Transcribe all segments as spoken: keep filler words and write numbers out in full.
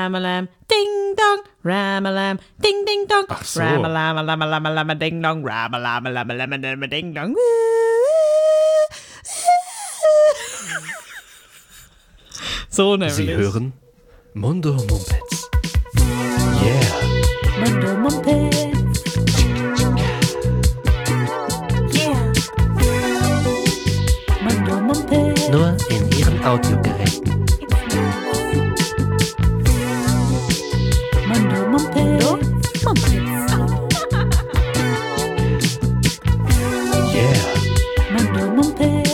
Ramalam, Ding Dong, Ramalam, Ding Ding Dong, Ach so. Ramalama, Lama, Lama, Lama, Ding Dong, Ramalama, Lama, Lama, Lama, Ding Dong. So nämlich. Sie hören Mundo Mumpitz. Yeah. Mundo Mumpitz. Yeah. Mundo Mumpitz. Nur in Ihren Audiogeräten. Mundo Mumpitz. Mumpitz. Yeah. Mundo Mumpitz.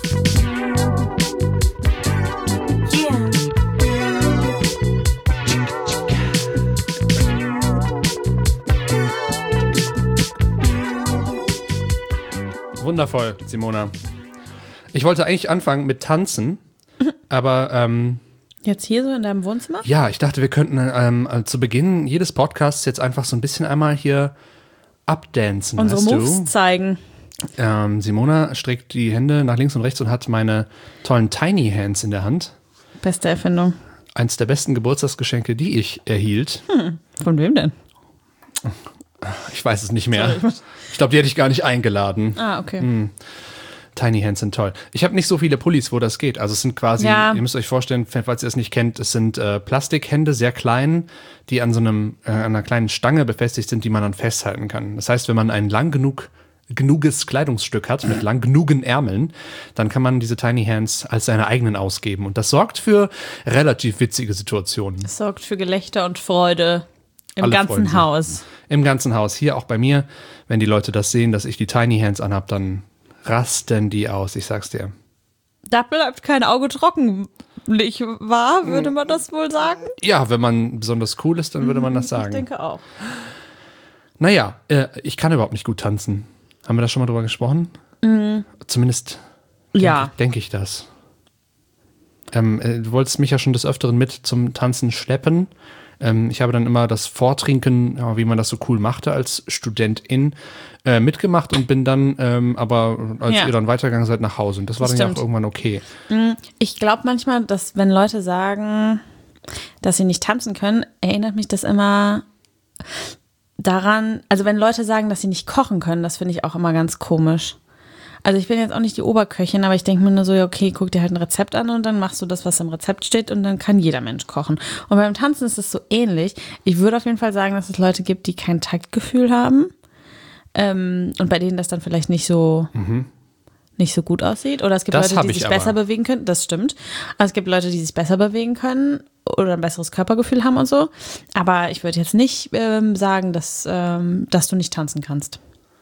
Yeah. Wundervoll, Simona. Ich wollte eigentlich anfangen mit Tanzen, aber ähm, Jetzt hier so in deinem Wohnzimmer? ja, ich dachte, wir könnten ähm, zu Beginn jedes Podcasts jetzt einfach so ein bisschen einmal hier abdancen. Unsere weißt Moves du? zeigen. Ähm, Simona streckt die Hände nach links und rechts und hat meine tollen Tiny Hands in der Hand. Beste Erfindung. Eins der besten Geburtstagsgeschenke, die ich erhielt. Hm, von wem denn? Ich weiß es nicht mehr. Ich glaube, die hätte ich gar nicht eingeladen. Ah, okay. Hm. Tiny Hands sind toll. Ich habe nicht so viele Pullis, wo das geht. Also es sind quasi, Ja. ihr müsst euch vorstellen, falls ihr es nicht kennt, es sind äh, Plastikhände, sehr klein, die an so einem, äh, einer kleinen Stange befestigt sind, die man dann festhalten kann. Das heißt, wenn man ein lang genug genuges Kleidungsstück hat, mit lang genugen Ärmeln, dann kann man diese Tiny Hands als seine eigenen ausgeben. Und das sorgt für relativ witzige Situationen. Es sorgt für Gelächter und Freude im Alle freuen ganzen sich. Haus. Im ganzen Haus, hier auch bei mir, wenn die Leute das sehen, dass ich die Tiny Hands anhab, dann rasten die aus, ich sag's dir. Da bleibt kein Auge trocken. Nicht wahr, würde man das wohl sagen? Ja, wenn man besonders cool ist, dann würde man das sagen. Ich denke auch. Naja, äh, ich kann überhaupt nicht gut tanzen. Haben wir da schon mal drüber gesprochen? Mhm. Zumindest denke Ja. denk ich das. Ähm, äh, du wolltest mich ja schon des Öfteren mit zum Tanzen schleppen. Ähm, ich habe dann immer das Vortrinken, ja, wie man das so cool machte als Studentin, äh, mitgemacht und bin dann ähm, aber, als Ja. ihr dann weitergegangen seid, nach Hause. Und das war Das dann ja auch stimmt. irgendwann okay. Ich glaube manchmal, dass wenn Leute sagen, dass sie nicht tanzen können, erinnert mich das immer daran, also wenn Leute sagen, dass sie nicht kochen können, das finde ich auch immer ganz komisch. Also ich bin jetzt auch nicht die Oberköchin, aber ich denke mir nur so, ja, okay, guck dir halt ein Rezept an und dann machst du das, was im Rezept steht und dann kann jeder Mensch kochen. Und beim Tanzen ist es so ähnlich. Ich würde auf jeden Fall sagen, dass es Leute gibt, die kein Taktgefühl haben ähm, und bei denen das dann vielleicht nicht so nicht so gut aussieht. Oder es gibt Das Leute, hab die ich sich aber. besser bewegen können. Das stimmt. Aber es gibt Leute, die sich besser bewegen können oder ein besseres Körpergefühl haben und so. Aber ich würde jetzt nicht ähm, sagen, dass, ähm, dass du nicht tanzen kannst.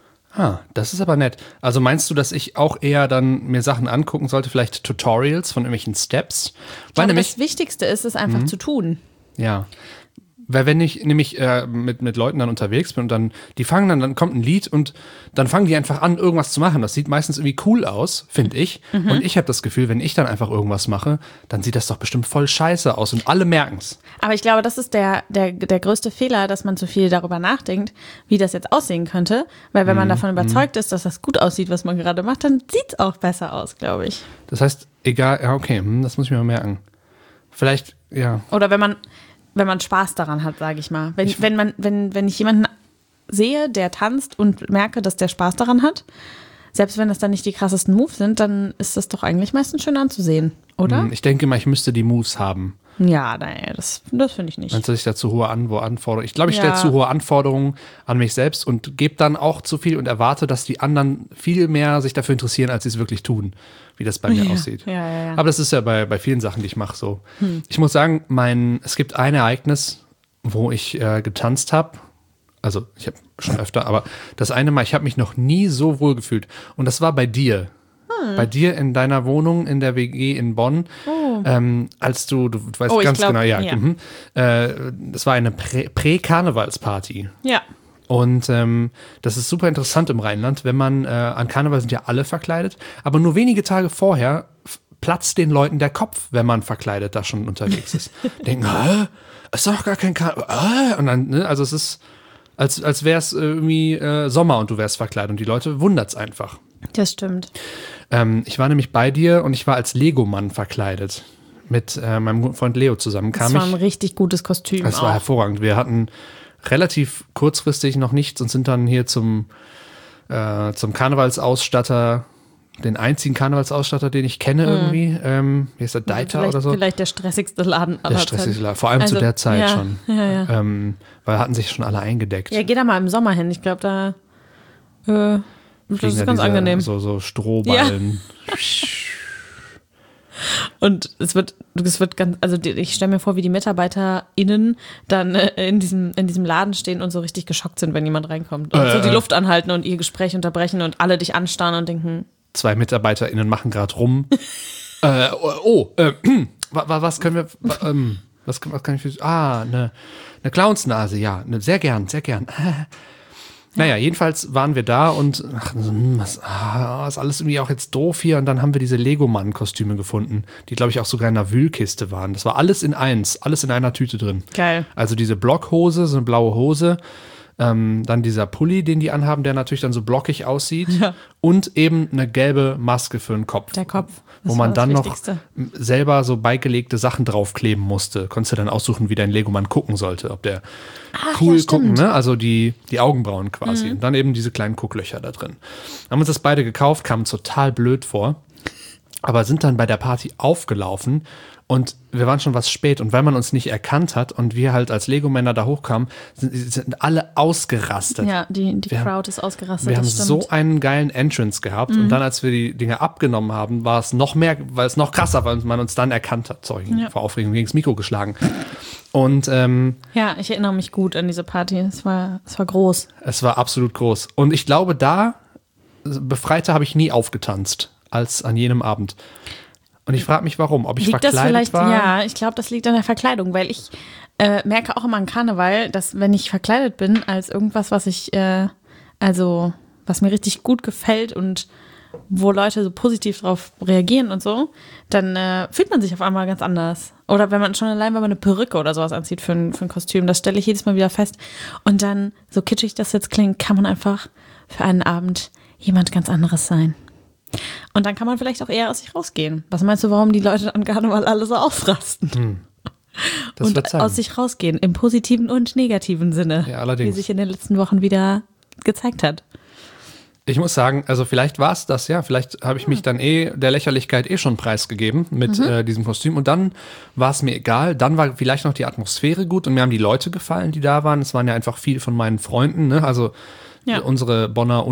Ah, das ist aber nett. Also meinst du, dass ich auch eher dann mir Sachen angucken sollte, vielleicht Tutorials von irgendwelchen Steps? Ich Weil glaube, nämlich, das Wichtigste ist, es einfach zu tun. ja, weil wenn ich nämlich äh, mit, mit Leuten dann unterwegs bin und dann, die fangen dann, dann kommt ein Lied und dann fangen die einfach an, irgendwas zu machen. Das sieht meistens irgendwie cool aus, finde ich. Und ich habe das Gefühl, wenn ich dann einfach irgendwas mache, dann sieht das doch bestimmt voll scheiße aus und alle merken's. Aber ich glaube, das ist der, der, der größte Fehler, dass man zu viel darüber nachdenkt, wie das jetzt aussehen könnte. Weil wenn man davon überzeugt ist, dass das gut aussieht, was man gerade macht, dann sieht es auch besser aus, glaube ich. Das heißt, egal, ja, okay, hm, das muss ich mir mal merken. Vielleicht, ja. Oder wenn man, wenn man Spaß daran hat, sage ich mal. Wenn, wenn, man, wenn, wenn ich jemanden sehe, der tanzt und merke, dass der Spaß daran hat, selbst wenn das dann nicht die krassesten Moves sind, dann ist das doch eigentlich meistens schön anzusehen, oder? Hm, Ich denke mal, ich müsste die Moves haben. Ja, naja, das, das finde ich nicht. Meinst du, dass ich da zu hohe An- Anforderungen? Ich glaube, ich Ja. stelle zu hohe Anforderungen an mich selbst und gebe dann auch zu viel und erwarte, dass die anderen viel mehr sich dafür interessieren, als sie es wirklich tun, wie das bei mir Ja. aussieht. Ja, ja, ja. Aber das ist ja bei, bei vielen Sachen, die ich mache, so. Ich muss sagen, mein, es gibt ein Ereignis, wo ich äh, getanzt habe. Also, ich habe schon öfter, aber das eine Mal, ich habe mich noch nie so wohl gefühlt. Und das war bei dir. Bei dir in deiner Wohnung in der W G in Bonn, ähm, als du, du, du weißt Oh, ich ganz glaub, genau, ja, ja. mhm. äh, das war eine Prä- Prä-Karnevalsparty. Ja. Und ähm, das ist super interessant im Rheinland, wenn man, äh, an Karneval sind ja alle verkleidet, aber nur wenige Tage vorher f- platzt den Leuten der Kopf, wenn man verkleidet da schon unterwegs ist. Denken, hä? Ist doch gar kein Karneval. Äh? Und dann, ne, also es ist, als, als wäre es irgendwie äh, Sommer und du wärst verkleidet und die Leute wundert's einfach. Das stimmt. Ähm, ich war nämlich bei dir und ich war als Legomann verkleidet. mit äh, meinem guten Freund Leo zusammen kam Das war ich. ein richtig gutes Kostüm. Das war auch. hervorragend. Wir hatten relativ kurzfristig noch nichts und sind dann hier zum, äh, zum Karnevalsausstatter, den einzigen Karnevalsausstatter, den ich kenne irgendwie. Ähm, wie ist der, Deiter vielleicht, oder so? Vielleicht der stressigste Laden aller Der stressigste Laden. Vor allem Also, zu der Zeit ja, schon. Ja, ja. Ähm, weil hatten sich schon alle eingedeckt. ja, geh da mal im Sommer hin. Ich glaube, da äh, das Fliegen ist da ganz diese, angenehm. So, so Strohballen. Und es wird, es wird ganz, also die- ich stelle mir vor, wie die MitarbeiterInnen dann äh, in diesem, in diesem Laden stehen und so richtig geschockt sind, wenn jemand reinkommt. Und Äh, so die äh. Luft anhalten und ihr Gespräch unterbrechen und alle dich anstarren und denken, Zwei MitarbeiterInnen machen gerade rum. äh, oh, äh, wa- wa- was können wir, wa- ähm, was, was kann ich für, ah, eine eine Clownsnase, ja, ne, sehr gern, sehr gern. Naja, jedenfalls waren wir da und ach, hm, was, ah, ist alles irgendwie auch jetzt doof hier. Und dann haben wir diese Lego-Mann-Kostüme gefunden, die, glaube ich, auch sogar in einer Wühlkiste waren. Das war alles in eins, alles in einer Tüte drin. geil. Also diese Blockhose, so eine blaue Hose, ähm, dann dieser Pulli, den die anhaben, der natürlich dann so blockig aussieht. Ja. Und eben eine gelbe Maske für den Kopf. Der Kopf. Wo Das man war das dann noch Wichtigste. selber so beigelegte Sachen draufkleben musste. Konntest du dann aussuchen, wie dein Legomann gucken sollte. Ob der Ach, cool ja, stimmt. gucken, ne? Also die, die Augenbrauen quasi. Und dann eben diese kleinen Gucklöcher da drin. Haben uns das beide gekauft, kamen total blöd vor. Aber sind dann bei der Party aufgelaufen und wir waren schon was spät. Und weil man uns nicht erkannt hat und wir halt als Lego-Männer da hochkamen, sind, sind alle ausgerastet. Ja, die, die Wir Crowd haben- ist ausgerastet. Wir haben das stimmt. so einen geilen Entrance gehabt und dann, als wir die Dinge abgenommen haben, war es noch mehr, weil es noch krasser, weil man uns dann erkannt hat. Sorry, Ja. vor Aufregung gegen das Mikro geschlagen. Und ähm, Ja, ich erinnere mich gut an diese Party. Es war, es war groß. es war absolut groß. Und ich glaube, da, befreiter habe ich nie aufgetanzt als an jenem Abend. Und ich frage mich, warum. Ob ich Liegt das verkleidet vielleicht, war? ja, ich glaube, das liegt an der Verkleidung, weil ich äh, merke auch immer an Karneval, dass wenn ich verkleidet bin als irgendwas, was ich, äh, also was mir richtig gut gefällt und wo Leute so positiv drauf reagieren und so, dann äh, fühlt man sich auf einmal ganz anders. Oder wenn man schon allein, wenn man eine Perücke oder sowas anzieht für ein, für ein Kostüm, das stelle ich jedes Mal wieder fest. Und dann, so kitschig das jetzt klingt, kann man einfach für einen Abend jemand ganz anderes sein. Und dann kann man vielleicht auch eher aus sich rausgehen. Was meinst du, warum die Leute an Karneval alle so ausrasten? Das und wird sein. aus sich rausgehen, im positiven und negativen Sinne, Ja, allerdings. wie sich in den letzten Wochen wieder gezeigt hat. Ich muss sagen, also vielleicht war es das, ja. Vielleicht habe ich mich dann eh der Lächerlichkeit eh schon preisgegeben mit Mhm. äh, diesem Kostüm. Und dann war es mir egal. Dann war vielleicht noch die Atmosphäre gut und mir haben die Leute gefallen, die da waren. Es waren ja einfach viele von meinen Freunden, ne? Also Ja. unsere Bonner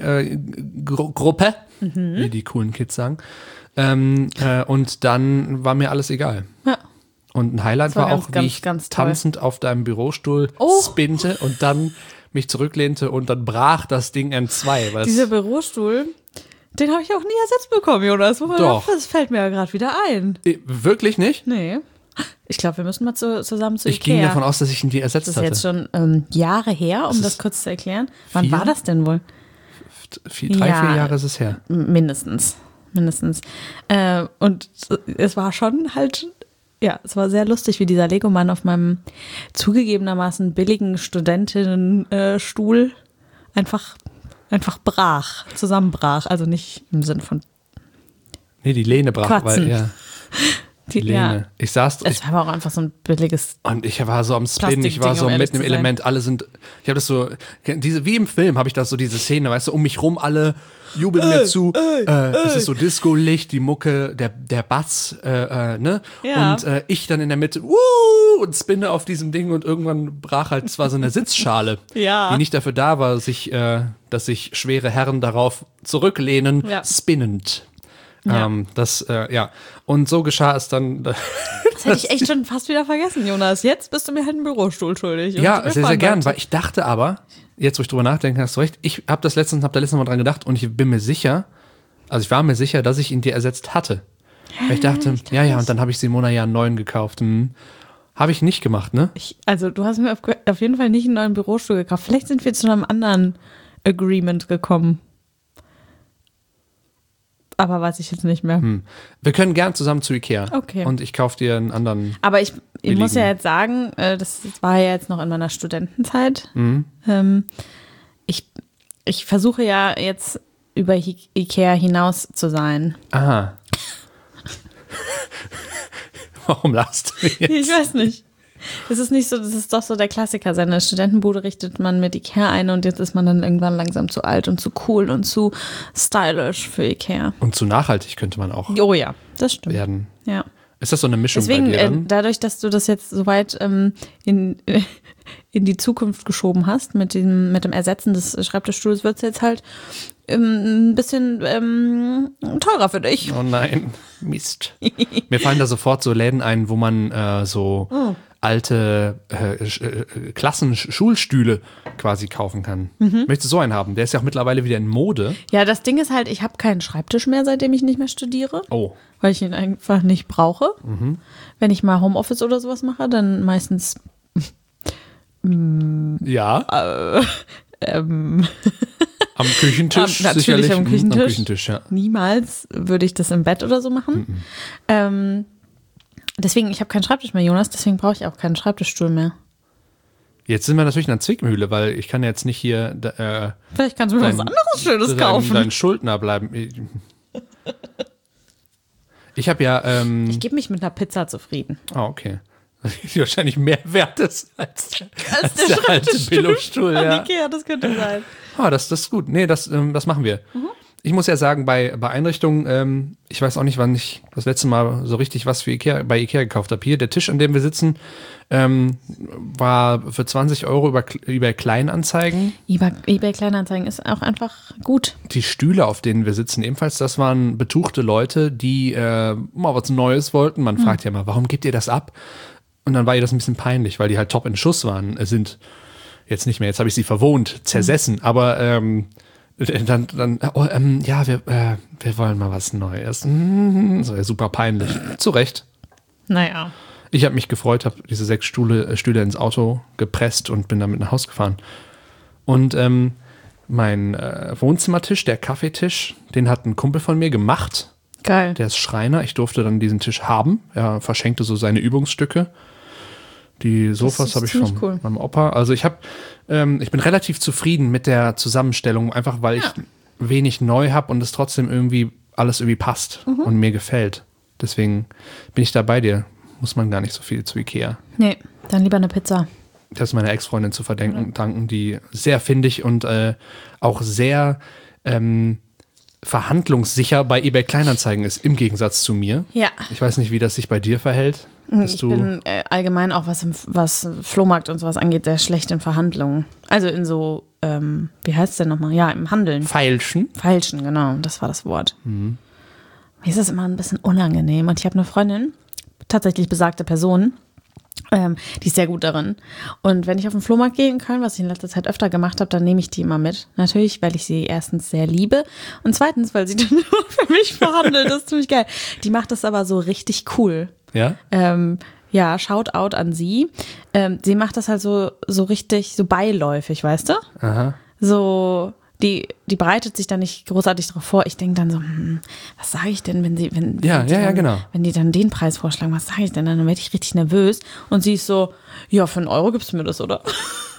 Uni-Gruppe, wie die coolen Kids sagen. Ähm, äh, und dann war mir alles egal. Ja. Und ein Highlight Das war war, ganz, auch, wie ganz, ich ganz toll. tanzend auf deinem Bürostuhl Oh. spinte und dann mich zurücklehnte und dann brach das Ding in zwei. Weil es- Dieser Bürostuhl, den habe ich auch nie ersetzt bekommen, Jonas. Wo man Doch. dachte, das fällt mir ja gerade wieder ein. Äh, Wirklich nicht? Nee. Ich glaube, wir müssen mal zu, zusammen zu Ich Ikea. ging davon aus, dass ich ihn dir ersetzt Das ist hatte. jetzt schon ähm, Jahre her, um Das das, ist kurz zu erklären. Wann vier? war das denn wohl? Vier, drei, Ja. vier Jahre ist es her. M- Mindestens. Mindestens. Äh, und es war schon halt, ja, es war sehr lustig, wie dieser Legomann auf meinem zugegebenermaßen billigen Studentinnenstuhl einfach, einfach brach, zusammenbrach. Also nicht im Sinn von Nee, die Lehne brach, Quatzen. weil ja, die die, Lehne. ja, Ich saß ich, es war aber auch einfach so ein billiges. und ich war so am Spinnen, ich war Plastikding, so um ehrlich mitten im zu sein. Element, alle sind, ich habe das so, diese, wie im Film habe ich das so, diese Szene, weißt du, um mich rum alle jubeln mir zu, äh, es ist so Disco-Licht, die Mucke, der, der Bass, äh, äh, ne? Ja. Und äh, ich dann in der Mitte, wuh, und spinne auf diesem Ding und irgendwann brach halt, es war so eine Sitzschale, Ja. die nicht dafür da war, sich, äh, dass sich schwere Herren darauf zurücklehnen, Ja. spinnend. Ja. Ähm, das, äh, ja. Und so geschah es dann. Das hätte ich echt schon fast wieder vergessen, Jonas. Jetzt bist du mir halt einen Bürostuhl schuldig. Und Ja, tut mir sehr, sehr voll gern, leid. weil ich dachte aber, jetzt wo ich drüber nachdenke, hast du recht, ich habe das letztens, habe da letztens mal dran gedacht und ich bin mir sicher, also ich war mir sicher, dass ich ihn dir ersetzt hatte. Weil ich dachte, ja, ja, und dann habe ich Simona ja einen neuen gekauft. Hm. Habe ich nicht gemacht, ne? Ich, also du hast mir auf, auf jeden Fall nicht einen neuen Bürostuhl gekauft. Vielleicht sind wir zu einem anderen Agreement gekommen. Aber weiß ich jetzt nicht mehr. Hm. Wir können gern zusammen zu Ikea. Okay. Und ich kaufe dir einen anderen. Aber ich, ich Billigen. muss ja jetzt sagen, äh, das war ja jetzt noch in meiner Studentenzeit. Mhm. Ähm, ich, ich versuche ja jetzt über Hi- Ikea hinaus zu sein. Aha. Warum lachst du jetzt? Ich weiß nicht. Das ist nicht so, das ist doch so der Klassiker. Seine Studentenbude richtet man mit Ikea ein und jetzt ist man dann irgendwann langsam zu alt und zu cool und zu stylisch für Ikea. Und zu nachhaltig könnte man auch Oh ja, das stimmt. werden. Ja. Ist das so eine Mischung Deswegen, bei dir äh, dann? dadurch, dass du das jetzt so weit ähm, in, äh, in die Zukunft geschoben hast, mit dem, mit dem Ersetzen des Schreibtischstuhls, wird es jetzt halt ähm, ein bisschen ähm, teurer für dich. Oh nein, Mist. Mir fallen da sofort so Läden ein, wo man äh, so Oh. alte äh, Sch- äh, Klassen-Schulstühle quasi kaufen kann. Mhm. Möchtest du so einen haben? Der ist ja auch mittlerweile wieder in Mode. Ja, das Ding ist halt, ich habe keinen Schreibtisch mehr, seitdem ich nicht mehr studiere, Oh, weil ich ihn einfach nicht brauche. Wenn ich mal Homeoffice oder sowas mache, dann meistens ja. ähm, Am Küchentisch Am- natürlich sicherlich. am Mhm, Küchentisch. Am Küchentisch, ja. niemals würde ich das im Bett oder so machen. Ähm, deswegen, ich habe keinen Schreibtisch mehr, Jonas, deswegen brauche ich auch keinen Schreibtischstuhl mehr. Jetzt sind wir natürlich in einer Zwickmühle, weil ich kann jetzt nicht hier äh, Vielleicht kannst du mir dein, was anderes Schönes dein, kaufen. dein Schuldner bleiben. Ich habe ja. Ähm, Ich gebe mich mit einer Pizza zufrieden. Ah, okay. Die wahrscheinlich mehr wert ist als der, Als als der der alte Schreibtischstuhl Billo-Stuhl. An Ja. Ikea, das könnte sein. Ah, das, das ist gut. Nee, das, ähm, das machen wir. Ich muss ja sagen, bei, bei Einrichtungen, ähm, ich weiß auch nicht, wann ich das letzte Mal so richtig was für Ikea, bei Ikea gekauft habe. Hier, der Tisch, an dem wir sitzen, ähm, war für zwanzig Euro über, über Kleinanzeigen. eBay, eBay Kleinanzeigen ist auch einfach gut. Die Stühle, auf denen wir sitzen, ebenfalls, das waren betuchte Leute, die äh, mal was Neues wollten. Man fragt ja mal, warum gebt ihr das ab? Und dann war ihr das ein bisschen peinlich, weil die halt top in Schuss waren. Es sind jetzt nicht mehr, jetzt habe ich sie verwohnt, zersessen, aber ähm, dann, dann oh, ähm, ja, wir, äh, wir wollen mal was Neues. Mm, so ja, super peinlich. Zu Recht. Naja. Ich habe mich gefreut, habe diese sechs Stühle, äh, Stühle ins Auto gepresst und bin damit nach Hause gefahren. Und ähm, mein äh, Wohnzimmertisch, der Kaffeetisch, den hat ein Kumpel von mir gemacht. Geil. Der ist Schreiner. Ich durfte dann diesen Tisch haben. Er verschenkte so seine Übungsstücke. Die Sofas ist habe ich ziemlich von cool. meinem Opa. Also ich habe, ähm, ich bin relativ zufrieden mit der Zusammenstellung, einfach weil ich wenig neu habe und es trotzdem irgendwie alles irgendwie passt Mhm. und mir gefällt. Deswegen bin ich da bei dir. Muss man gar nicht so viel zu Ikea. Nee, dann lieber eine Pizza. Das ist meiner Ex-Freundin zu verdanken, danken, die sehr findig und äh, auch sehr ähm, verhandlungssicher bei eBay Kleinanzeigen ist, im Gegensatz zu mir. Ja. Ich weiß nicht, wie das sich bei dir verhält. Bist Ich du bin äh, allgemein auch, was, im, was Flohmarkt und sowas angeht, sehr schlecht in Verhandlungen. Also in so, ähm, wie heißt es denn nochmal? Ja, im Handeln. Feilschen? Feilschen, genau, das war das Wort. Mir ist das immer ein bisschen unangenehm. Und ich habe eine Freundin, tatsächlich besagte Person, ähm, die ist sehr gut darin. Und wenn ich auf den Flohmarkt gehe in Köln, was ich in letzter Zeit öfter gemacht habe, dann nehme ich die immer mit. Natürlich, weil ich sie erstens sehr liebe und zweitens, weil sie dann nur für mich verhandelt. Das ist ziemlich geil. Die macht das aber so richtig cool. Ja? Ähm, ja, Shoutout an sie. Ähm, sie macht das halt so, so richtig, so beiläufig, weißt du? Aha. So, die, die bereitet sich da nicht großartig drauf vor. Ich denke dann so, hm, was sage ich denn, wenn sie, wenn, Ja, wenn die ja, ja, dann, genau. wenn die dann den Preis vorschlagen, was sage ich denn dann? Dann werde ich richtig nervös. Und sie ist so, ja, für einen Euro gibst du mir das, oder?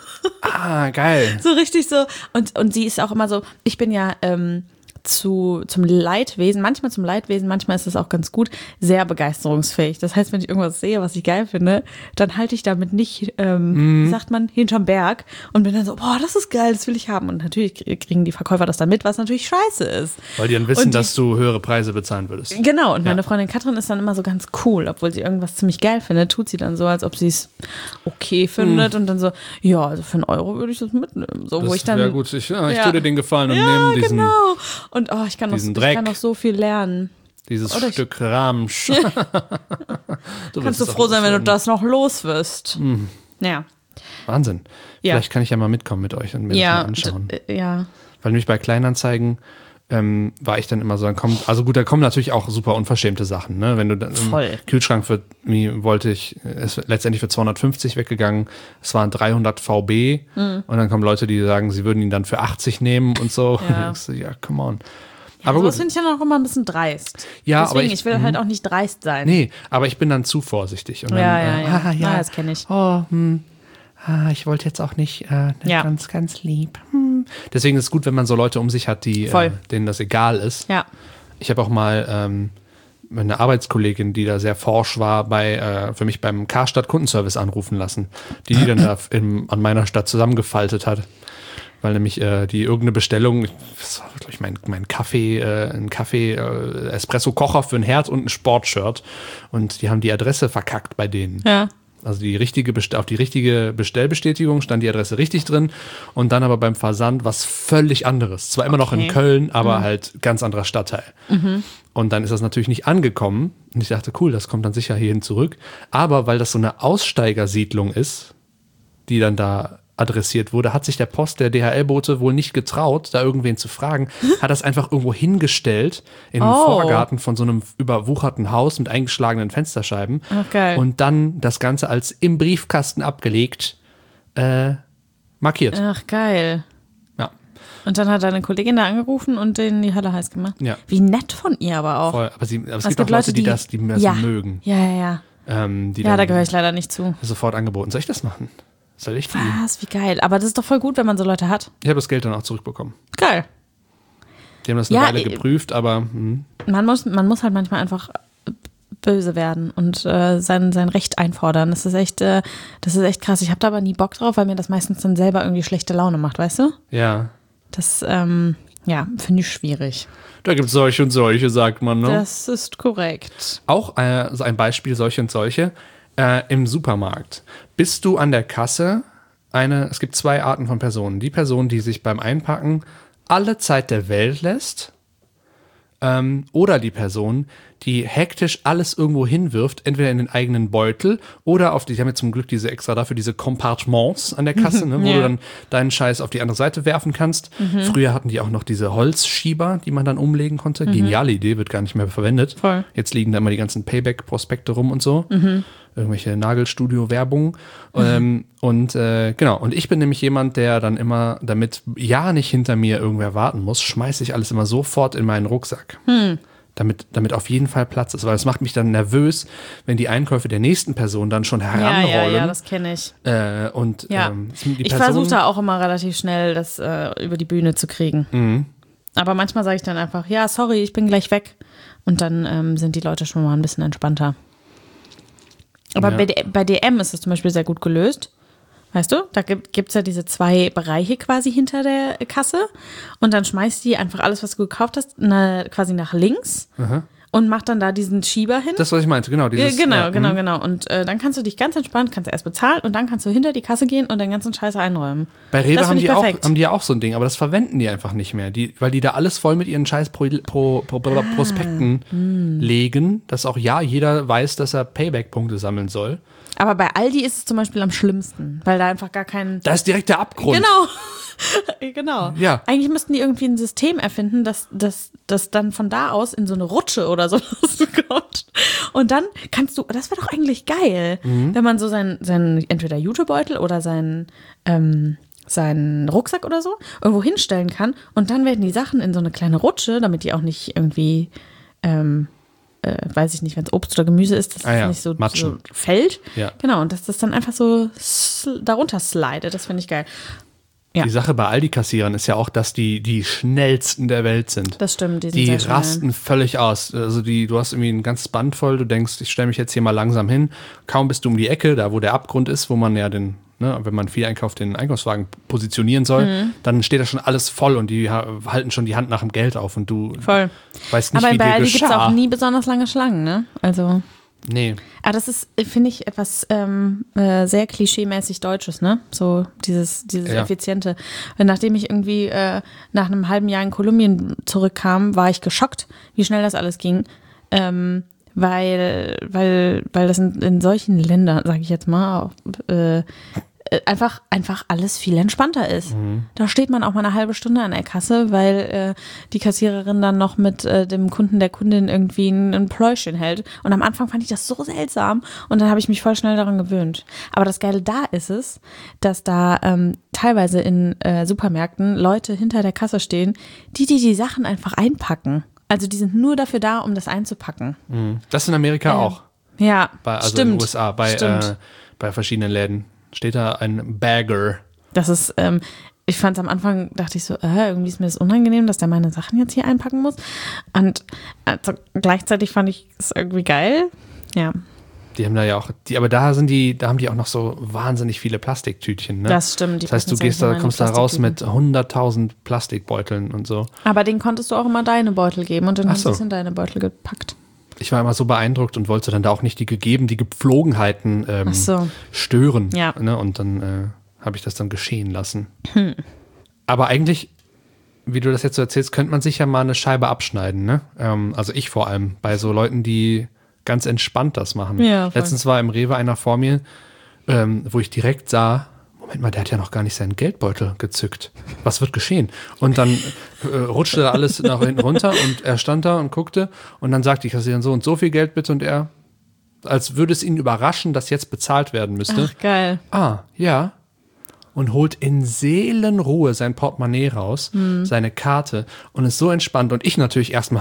Ah, geil. So richtig so. Und, und sie ist auch immer so, ich bin ja ähm, zu, zum Leidwesen, manchmal zum Leidwesen, manchmal ist das auch ganz gut, sehr begeisterungsfähig. Das heißt, wenn ich irgendwas sehe, was ich geil finde, dann halte ich damit nicht, ähm, wie sagt man, hinterm Berg und bin dann so, boah, das ist geil, das will ich haben. Und natürlich kriegen die Verkäufer das dann mit, was natürlich scheiße ist. Weil die dann wissen, Und die- dass du höhere Preise bezahlen würdest. Genau, und meine Ja. Freundin Katrin ist dann immer so ganz cool, obwohl sie irgendwas ziemlich geil findet, tut sie dann so, als ob sie es okay findet und dann so, ja, also für einen Euro würde ich das mitnehmen. So, wo ich dann, wäre gut. Ich, ja, ich Ja. tue dir den Gefallen und ja, nehme diesen, genau. Und oh, ich kann, noch, diesen ich Dreck. kann noch so viel lernen. dieses Oder ich- Stück Ramsch. du Kannst du wirst es froh auch sein, wenn du loswerden. das noch los wirst. Ja. Wahnsinn. Ja. Vielleicht kann ich ja mal mitkommen mit euch und mir Ja, das mal anschauen. d- äh, ja. Weil nämlich bei Kleinanzeigen ähm, war ich dann immer so, dann kommt, also gut, da kommen natürlich auch super unverschämte Sachen, ne? Wenn du dann im Voll. Kühlschrank für, wie wollte ich, ist letztendlich für zweihundertfünfzig weggegangen, es waren dreihundert V B Mhm. und dann kommen Leute, die sagen, sie würden ihn dann für achtzig nehmen und so. Ja. Und denkst du, ja, come on. Aber Aber sowas gut, finde ich dann auch immer ein bisschen dreist. Ja, Deswegen, aber ich- ich, will halt auch nicht dreist sein. nee, aber ich bin dann zu vorsichtig. Und dann, Ja, ja, äh, ja. ah, ja. Ah, das kenn ich. Oh, hm, ah, ich wollte jetzt auch nicht, äh, Ja. ganz, ganz lieb. Hm. Deswegen ist es gut, wenn man so Leute um sich hat, die, Voll. äh, denen das egal ist. Ja. Ich habe auch mal ähm, eine Arbeitskollegin, die da sehr forsch war, bei äh, für mich beim Karstadt Kundenservice anrufen lassen, die die dann da in, an meiner Stadt zusammengefaltet hat. Weil nämlich äh, die irgendeine Bestellung, das war, glaube ich, mein, mein Kaffee, äh, ein Kaffee, äh, Espresso-Kocher für ein Herd und ein Sportshirt. Und die haben die Adresse verkackt bei denen. Ja. Also die richtige Best- auf die richtige Bestellbestätigung stand die Adresse richtig drin und dann aber beim Versand was völlig anderes. Zwar immer noch in Okay. Köln, aber Mhm. halt ganz anderer Stadtteil. Mhm. Und dann ist das natürlich nicht angekommen. Und ich dachte, cool, das kommt dann sicher hierhin zurück. Aber weil das so eine Aussteigersiedlung ist, die dann da adressiert wurde, hat sich der Post, der D H L-Bote wohl nicht getraut, da irgendwen zu fragen, hat das einfach irgendwo hingestellt in den Oh. Vorgarten von so einem überwucherten Haus mit eingeschlagenen Fensterscheiben. Ach, geil. Und dann das Ganze als im Briefkasten abgelegt äh, markiert. Ach, geil. Ja, Und dann hat deine Kollegin da angerufen und denen die Hölle heiß gemacht. Ja. Wie nett von ihr aber auch. voll. Aber, sie, aber es Es gibt auch Leute, die, das, die das ja. mögen. Ja, ja, ja. Ähm, die Ja, dann da gehöre ich leider nicht zu. sofort angeboten. Soll ich das machen? Soll ich die? Was, wie geil. Aber das ist doch voll gut, wenn man so Leute hat. Ich habe das Geld dann auch zurückbekommen. Geil. Die haben das eine Ja, Weile äh, geprüft, aber hm. Man muss, man muss halt manchmal einfach böse werden und äh, sein, sein Recht einfordern. Das ist echt, äh, das ist echt krass. Ich habe da aber nie Bock drauf, weil mir das meistens dann selber irgendwie schlechte Laune macht, weißt du? ja. Das, ähm, ja, finde ich schwierig. Da gibt es solche und solche, sagt man. Ne? Das ist korrekt. Auch äh, so ein Beispiel, solche und solche. Äh, Im Supermarkt bist du an der Kasse eine, es gibt zwei Arten von Personen. Die Person, die sich beim Einpacken alle Zeit der Welt lässt, ähm, oder die Person, die hektisch alles irgendwo hinwirft, entweder in den eigenen Beutel oder auf die, die haben jetzt zum Glück diese extra dafür, diese Compartments an der Kasse, ne, wo Ja. du dann deinen Scheiß auf die andere Seite werfen kannst. Früher hatten die auch noch diese Holzschieber, die man dann umlegen konnte. Geniale Idee, wird gar nicht mehr verwendet. Voll. Jetzt liegen da immer die ganzen Payback-Prospekte rum und so. Irgendwelche Nagelstudio-Werbung. Ähm, und äh, genau, und ich bin nämlich jemand, der dann immer, damit ja nicht hinter mir irgendwer warten muss, schmeiße ich alles immer sofort in meinen Rucksack. Damit, damit auf jeden Fall Platz ist, weil es macht mich dann nervös, wenn die Einkäufe der nächsten Person dann schon Ja, heranrollen. ja, ja, das kenne ich. äh, und Ja. ähm, die Ich Person, versuche da auch immer relativ schnell, das äh, über die Bühne zu kriegen. Mhm. Aber manchmal sage ich dann einfach, ja, sorry, ich bin gleich weg. Und dann ähm, sind die Leute schon mal ein bisschen entspannter. Aber Ja. bei, D- bei D M ist es zum Beispiel sehr gut gelöst. Weißt du, da gibt es ja diese zwei Bereiche quasi hinter der Kasse. Und dann schmeißt die einfach alles, was du gekauft hast, na, quasi nach links Aha. und macht dann da diesen Schieber hin. Das, was ich meinte, genau. Dieses, Ja, genau, ja, genau, mhm. genau. Und äh, dann kannst du dich ganz entspannt, kannst du erst bezahlen und dann kannst du hinter die Kasse gehen und den ganzen Scheiß einräumen. Bei Rewe Das haben find ich die, auch, perfekt. haben die ja auch so ein Ding, aber das verwenden die einfach nicht mehr, die, weil die da alles voll mit ihren scheiß Pro, Pro, Pro, Pro, Prospekten hm. legen, dass auch ja jeder weiß, dass er Payback-Punkte sammeln soll. Aber bei Aldi ist es zum Beispiel am schlimmsten, weil da einfach gar kein... Da ist direkt der Abgrund. Genau. genau. Ja. Eigentlich müssten die irgendwie ein System erfinden, dass das dass dann von da aus in so eine Rutsche oder so kommt. Und dann kannst du, das wäre doch eigentlich geil, Mhm. wenn man so seinen, seinen entweder Jutebeutel oder seinen, ähm, seinen Rucksack oder so irgendwo hinstellen kann und dann werden die Sachen in so eine kleine Rutsche, damit die auch nicht irgendwie, ähm, äh, weiß ich nicht, wenn es Obst oder Gemüse ist, dass Ah ja, es nicht so, Matschen. so fällt. Ja. Genau, und dass das dann einfach so sl- darunter slidet, das finde ich geil. Ja. Die Sache bei Aldi-Kassierern ist ja auch, dass die die schnellsten der Welt sind. Das stimmt, die sind Die sehr schnell. rasten völlig aus. Also die, du hast irgendwie ein ganzes Band voll, du denkst, ich stelle mich jetzt hier mal langsam hin. Kaum bist du um die Ecke, da wo der Abgrund ist, wo man ja den, ne, wenn man viel einkauft, den Einkaufswagen positionieren soll, Mhm. dann steht da schon alles voll und die ha- halten schon die Hand nach dem Geld auf und du Voll. weißt nicht, Aber wie bei dir Aldi gibt es geschah. auch nie besonders lange Schlangen, ne? Also, Nee. aber das ist, finde ich, etwas ähm, äh, sehr klischeemäßig Deutsches, ne? So dieses, dieses Ja. Effiziente. Und nachdem ich irgendwie äh, nach einem halben Jahr in Kolumbien zurückkam, war ich geschockt, wie schnell das alles ging. Ähm, weil, weil, weil das in, in solchen Ländern, sage ich jetzt mal, auch, äh, äh, einfach, einfach alles viel entspannter ist. Da steht man auch mal eine halbe Stunde an der Kasse, weil äh, die Kassiererin dann noch mit äh, dem Kunden, der Kundin irgendwie ein, ein Pläuschen hält. Und am Anfang fand ich das so seltsam und dann habe ich mich voll schnell daran gewöhnt. Aber das Geile da ist es, dass da ähm, teilweise in äh, Supermärkten Leute hinter der Kasse stehen, die die, die Sachen einfach einpacken. Also die sind nur dafür da, um das einzupacken. Mhm. Das in Amerika Ja. auch. Ja, Bei, also stimmt. in den U S A, bei, Stimmt. äh, bei verschiedenen Läden. Steht da ein Bagger. Das ist, ähm, ich fand es am Anfang, dachte ich so, äh, irgendwie ist mir das unangenehm, dass der meine Sachen jetzt hier einpacken muss. Und also, gleichzeitig fand ich es irgendwie geil. Ja. Die haben da ja auch, die, aber da sind die, da haben die auch noch so wahnsinnig viele Plastiktütchen, ne? Das stimmt. Das heißt, du gehst da, kommst da raus mit hunderttausend Plastikbeuteln und so. Aber denen konntest du auch immer deine Beutel geben und dann hast du es in deine Beutel gepackt. Ich war immer so beeindruckt und wollte dann da auch nicht die gegeben, die Gepflogenheiten ähm, so. stören. Ja. Ne? Und dann äh, habe ich das dann geschehen lassen. Hm. Aber eigentlich, wie du das jetzt so erzählst, könnte man sich ja mal eine Scheibe abschneiden, ne? Ähm, also ich vor allem, bei so Leuten, die ganz entspannt das machen. Ja, letztens war im Rewe einer vor mir, ähm, wo ich direkt sah, Moment mal, der hat ja noch gar nicht seinen Geldbeutel gezückt. Was wird geschehen? Und dann äh, rutschte da alles nach hinten runter und er stand da und guckte und dann sagte ich, Kassiererin so und so viel Geld bitte und er, als würde es ihn überraschen, dass jetzt bezahlt werden müsste. Ach, geil. Ah, ja. Und holt in Seelenruhe sein Portemonnaie raus, hm. seine Karte und ist so entspannt. Und ich natürlich erstmal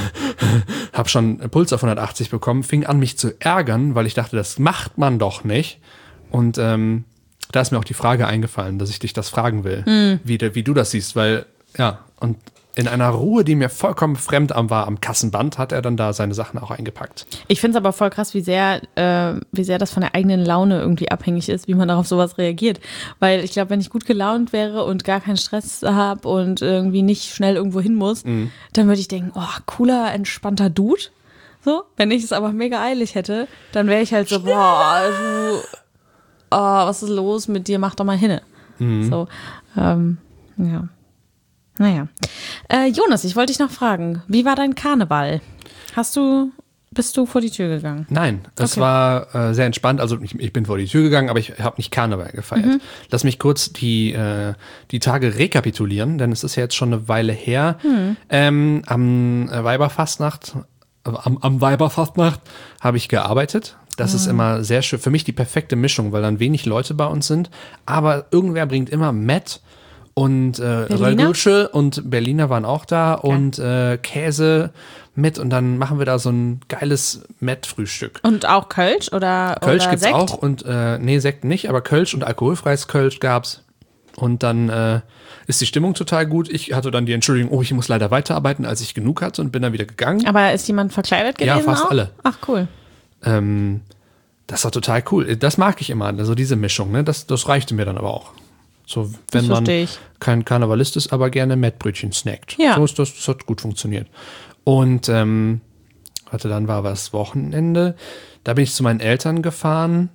habe schon Puls auf hundertachtzig bekommen, fing an, mich zu ärgern, weil ich dachte, das macht man doch nicht. Und ähm, da ist mir auch die Frage eingefallen, dass ich dich das fragen will, hm. wie, wie du das siehst. Weil, ja, und in einer Ruhe, die mir vollkommen fremd war am Kassenband, hat er dann da seine Sachen auch eingepackt. Ich finde es aber voll krass, wie sehr, äh, wie sehr das von der eigenen Laune irgendwie abhängig ist, wie man darauf sowas reagiert. Weil ich glaube, wenn ich gut gelaunt wäre und gar keinen Stress habe und irgendwie nicht schnell irgendwo hin muss, mhm. dann würde ich denken, oh, cooler, entspannter Dude. So, wenn ich es aber mega eilig hätte, dann wäre ich halt so, boah, du, oh, was ist los mit dir, mach doch mal hinne. Mhm. So, ähm, ja. Naja. Äh, Jonas, ich wollte dich noch fragen, wie war dein Karneval? Hast du, bist du vor die Tür gegangen? Nein, es okay. war äh, sehr entspannt. Also ich, ich bin vor die Tür gegangen, aber ich habe nicht Karneval gefeiert. Mhm. Lass mich kurz die, äh, die Tage rekapitulieren, denn es ist ja jetzt schon eine Weile her. Mhm. Ähm, am Weiberfastnacht, am, am Weiberfastnacht habe ich gearbeitet. Das mhm. ist immer sehr schön. Für mich die perfekte Mischung, weil dann wenig Leute bei uns sind. Aber irgendwer bringt immer Met und äh, Röllgulsche und Berliner waren auch da okay. und äh, Käse mit und dann machen wir da so ein geiles Met-Frühstück. Und auch Kölsch oder Kölsch oder gibt's Sekt? auch und äh, nee, Sekt nicht, aber Kölsch und alkoholfreies Kölsch gab's. Und dann äh, ist die Stimmung total gut. Ich hatte dann die Entschuldigung, oh, ich muss leider weiterarbeiten, als ich genug hatte und bin dann wieder gegangen. Aber ist jemand verkleidet gewesen? Ja, fast auch? alle. Ach, cool. Ähm, das war total cool. Das mag ich immer, also diese Mischung, ne? Das, das reichte mir dann aber auch. So, wenn man kein Karnevalist ist, aber gerne Mettbrötchen snackt. Ja. So ist das, das hat gut funktioniert. Und ähm, warte, dann war was Wochenende. Da bin ich zu meinen Eltern gefahren.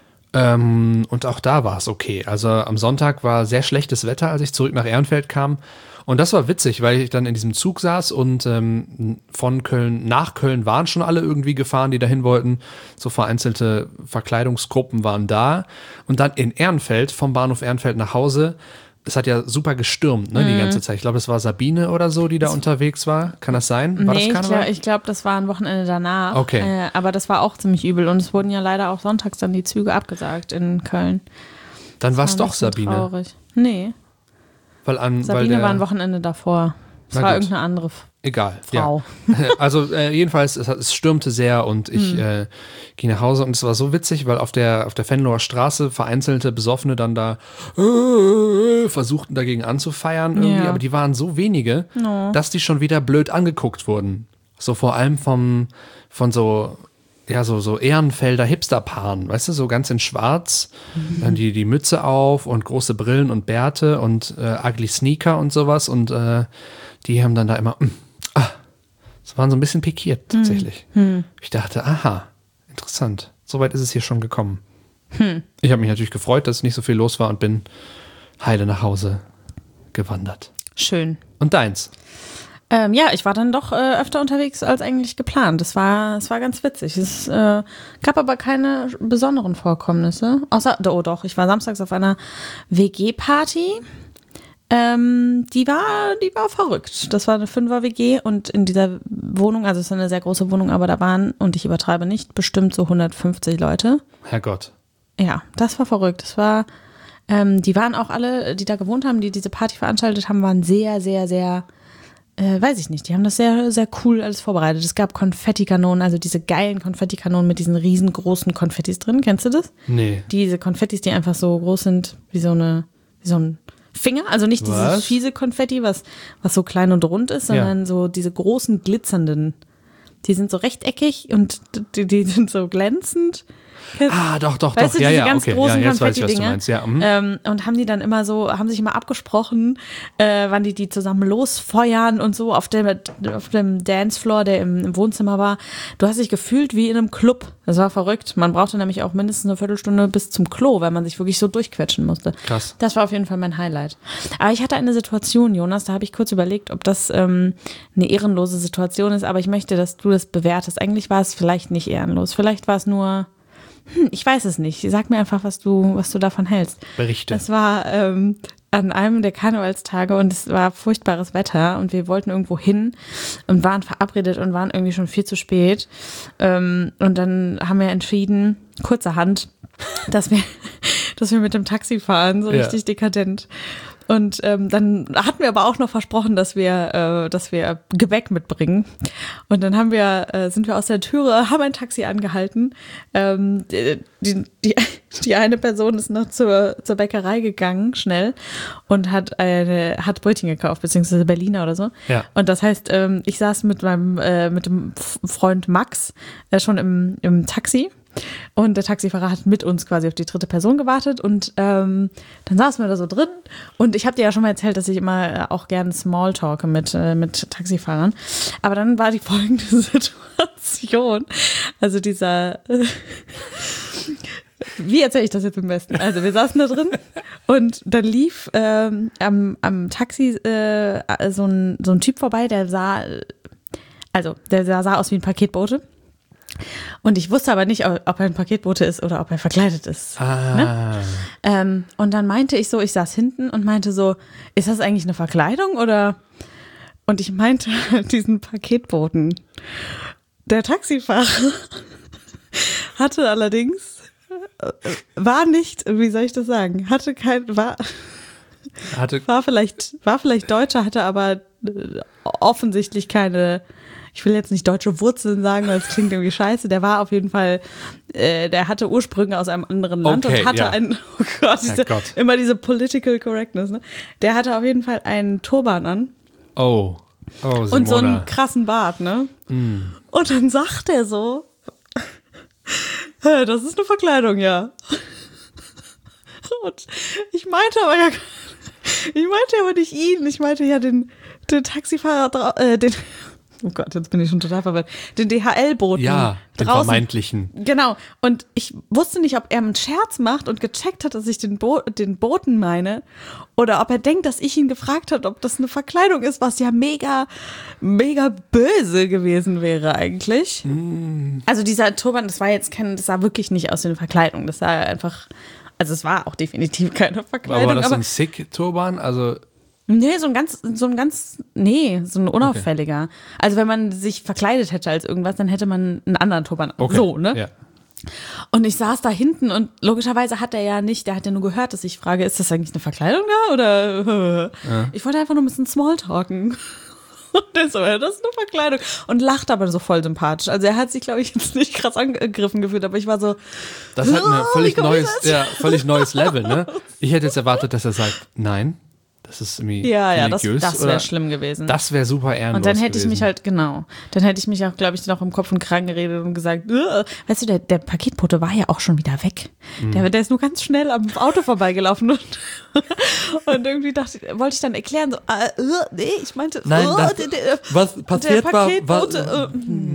Ähm, und auch da war es okay. Also am Sonntag war sehr schlechtes Wetter, als ich zurück nach Ehrenfeld kam. Und das war witzig, weil ich dann in diesem Zug saß und ähm, von Köln nach Köln waren schon alle irgendwie gefahren, die dahin wollten. So vereinzelte Verkleidungsgruppen waren da. Und dann in Ehrenfeld, vom Bahnhof Ehrenfeld nach Hause, es hat ja super gestürmt, ne, mhm. die ganze Zeit. Ich glaube, das war Sabine oder so, die da das unterwegs war. Kann das sein? War nee, das Karneval? ich glaube, glaub, das war ein Wochenende danach. Okay. Äh, aber das war auch ziemlich übel. Und es wurden ja leider auch sonntags dann die Züge abgesagt in Köln. Dann war es doch Sabine. Traurig. Nee. Weil an, Sabine weil der, war ein Wochenende davor. Es war gut. Irgendeine andere F- Egal, Frau. Ja. Also äh, jedenfalls, es, es stürmte sehr und ich mhm. äh, ging nach Hause und es war so witzig, weil auf der, auf der Venloer Straße vereinzelte Besoffene dann da äh, versuchten dagegen anzufeiern irgendwie, ja. aber die waren so wenige, no. dass die schon wieder blöd angeguckt wurden. So vor allem vom, von so ja, so, so Ehrenfelder Hipsterpaaren, weißt du, so ganz in schwarz, mhm. dann die, die Mütze auf und große Brillen und Bärte und äh, ugly Sneaker und sowas und äh, die haben dann da immer, mm, ah, das waren so ein bisschen pikiert tatsächlich. Mhm. Ich dachte, aha, interessant, soweit ist es hier schon gekommen. Mhm. Ich habe mich natürlich gefreut, dass nicht so viel los war und bin heile nach Hause gewandert. Schön. Und deins? Ähm, ja, ich war dann doch äh, öfter unterwegs als eigentlich geplant. Das war, das war ganz witzig. Es äh, gab aber keine besonderen Vorkommnisse. Außer, oh doch, ich war samstags auf einer W G-Party. Ähm, die war, die war verrückt. Das war eine Fünfer-W G und in dieser Wohnung, also es ist eine sehr große Wohnung, aber da waren, und ich übertreibe nicht, bestimmt so hundertfünfzig Leute. Herrgott. Ja, das war verrückt. Das war, ähm, die waren auch alle, die da gewohnt haben, die diese Party veranstaltet haben, waren sehr, sehr, sehr Äh, weiß ich nicht, die haben das sehr, sehr cool alles vorbereitet. Es gab Konfettikanonen, also diese geilen Konfettikanonen mit diesen riesengroßen Konfettis drin. Kennst du das? Nee. Diese Konfettis, die einfach so groß sind wie so eine, wie so ein Finger, also nicht Was? dieses fiese Konfetti, was, was so klein und rund ist, sondern Ja. so diese großen glitzernden. Die sind so rechteckig und die, die sind so glänzend. Ah, doch, doch, Weißt doch. du, Ja, diese ja, ganz okay. Ja, großen jetzt weiß ich, was du Konfetti-Dinger? meinst. Ja, mhm. Ähm, und haben die dann immer so, haben sich immer abgesprochen, äh, wann die die zusammen losfeuern und so auf dem, auf dem Dancefloor, der im, im Wohnzimmer war. Du hast dich gefühlt wie in einem Club. Das war verrückt. Man brauchte nämlich auch mindestens eine Viertelstunde bis zum Klo, weil man sich wirklich so durchquetschen musste. Krass. Das war auf jeden Fall mein Highlight. Aber ich hatte eine Situation, Jonas, da habe ich kurz überlegt, ob das ähm, eine ehrenlose Situation ist, aber ich möchte, dass du das bewertest. Eigentlich war es vielleicht nicht ehrenlos. Vielleicht war es nur Hm, ich weiß es nicht. Sag mir einfach, was du, was du davon hältst. Berichte. Es war ähm, an einem der Karnevalstage und es war furchtbares Wetter und wir wollten irgendwo hin und waren verabredet und waren irgendwie schon viel zu spät. Ähm, und dann haben wir entschieden, kurzerhand, dass wir, dass wir mit dem Taxi fahren, so Ja. richtig dekadent. Und ähm, dann hatten wir aber auch noch versprochen, dass wir, äh, dass wir Gebäck mitbringen. Und dann haben wir, äh, sind wir aus der Türe, haben ein Taxi angehalten. Ähm, die, die, die eine Person ist noch zur, zur Bäckerei gegangen, schnell, und hat eine, hat Brötchen gekauft, beziehungsweise Berliner oder so. Ja. Und das heißt, ähm, ich saß mit meinem, äh, mit dem Freund Max äh, schon im, im Taxi. Und der Taxifahrer hat mit uns quasi auf die dritte Person gewartet und ähm, dann saßen wir da so drin und ich habe dir ja schon mal erzählt, dass ich immer auch gerne Smalltalke mit, äh, mit Taxifahrern, aber dann war die folgende Situation, also dieser, äh, wie erzähle ich das jetzt am besten? Also wir saßen da drin und dann lief ähm, am, am Taxi äh, so, ein, so ein Typ vorbei, der sah, also der sah, sah aus wie ein Paketbote. Und ich wusste aber nicht, ob er ein Paketbote ist oder ob er verkleidet ist. Ah. Ne? Ähm, und dann meinte ich so, ich saß hinten und meinte so, ist das eigentlich eine Verkleidung oder? Und ich meinte diesen Paketboten. Der Taxifahrer hatte allerdings, war nicht, wie soll ich das sagen, hatte kein, war, Hatte, war vielleicht, war vielleicht Deutscher, hatte aber offensichtlich keine, ich will jetzt nicht deutsche Wurzeln sagen, weil es klingt irgendwie scheiße. Der war auf jeden Fall, äh, der hatte Ursprünge aus einem anderen Land Okay, und hatte ja. einen, oh Gott, diese, Gott. immer diese Political Correctness, ne? Der hatte auf jeden Fall einen Turban an oh. Oh, Simona. und so einen krassen Bart, ne? Mm. Und dann sagt er so, das ist eine Verkleidung, ja. Und ich meinte aber ja, ich meinte aber nicht ihn, ich meinte ja den, den Taxifahrer, drau- äh, den, oh Gott, jetzt bin ich schon total verwirrt, den D H L-Boten Ja, den draußen. vermeintlichen. Genau, und ich wusste nicht, ob er einen Scherz macht und gecheckt hat, dass ich den, Bo- den Boten meine oder ob er denkt, dass ich ihn gefragt habe, ob das eine Verkleidung ist, was ja mega, mega böse gewesen wäre eigentlich. Mm. Also dieser Turban, das war jetzt kein, das sah wirklich nicht aus wie eine Verkleidung, das sah einfach, also es war auch definitiv keine Verkleidung. Aber war das aber ein Sick-Turban? Also, nee, so ein ganz, so ein ganz, nee, so ein unauffälliger. Also wenn man sich verkleidet hätte als irgendwas, dann hätte man einen anderen Turban. okay. So, ne? Ja. Und ich saß da hinten und logischerweise hat er ja nicht, der hat ja nur gehört, dass ich frage, ist das eigentlich eine Verkleidung da oder? Ja. Ich wollte einfach nur ein bisschen Smalltalken. Und der so, ja, das ist eine Verkleidung. Und lacht aber so voll sympathisch. Also er hat sich, glaube ich, jetzt nicht krass angegriffen gefühlt, aber ich war so, Das hat ein Oh, völlig wie kommt neues, das? ja, völlig neues Level, ne? Ich hätte jetzt erwartet, dass er sagt, nein, das ist irgendwie ja, ja, das, religiös. das oder- wäre schlimm gewesen. Das wäre super ehrenlos Und dann hätte ich gewesen. mich halt, genau, dann hätte ich mich auch, glaube ich, noch im Kopf und Kragen geredet und gesagt, "Ugh." Weißt du, der, der Paketbote war ja auch schon wieder weg. Mhm. Der, der ist nur ganz schnell am Auto vorbeigelaufen und, und irgendwie dachte, ich- wollte ich dann erklären, so, äh, ugh, nee, ich meinte, Nein, ugh, das- der, der, was der passiert war, war Paketbote, äh,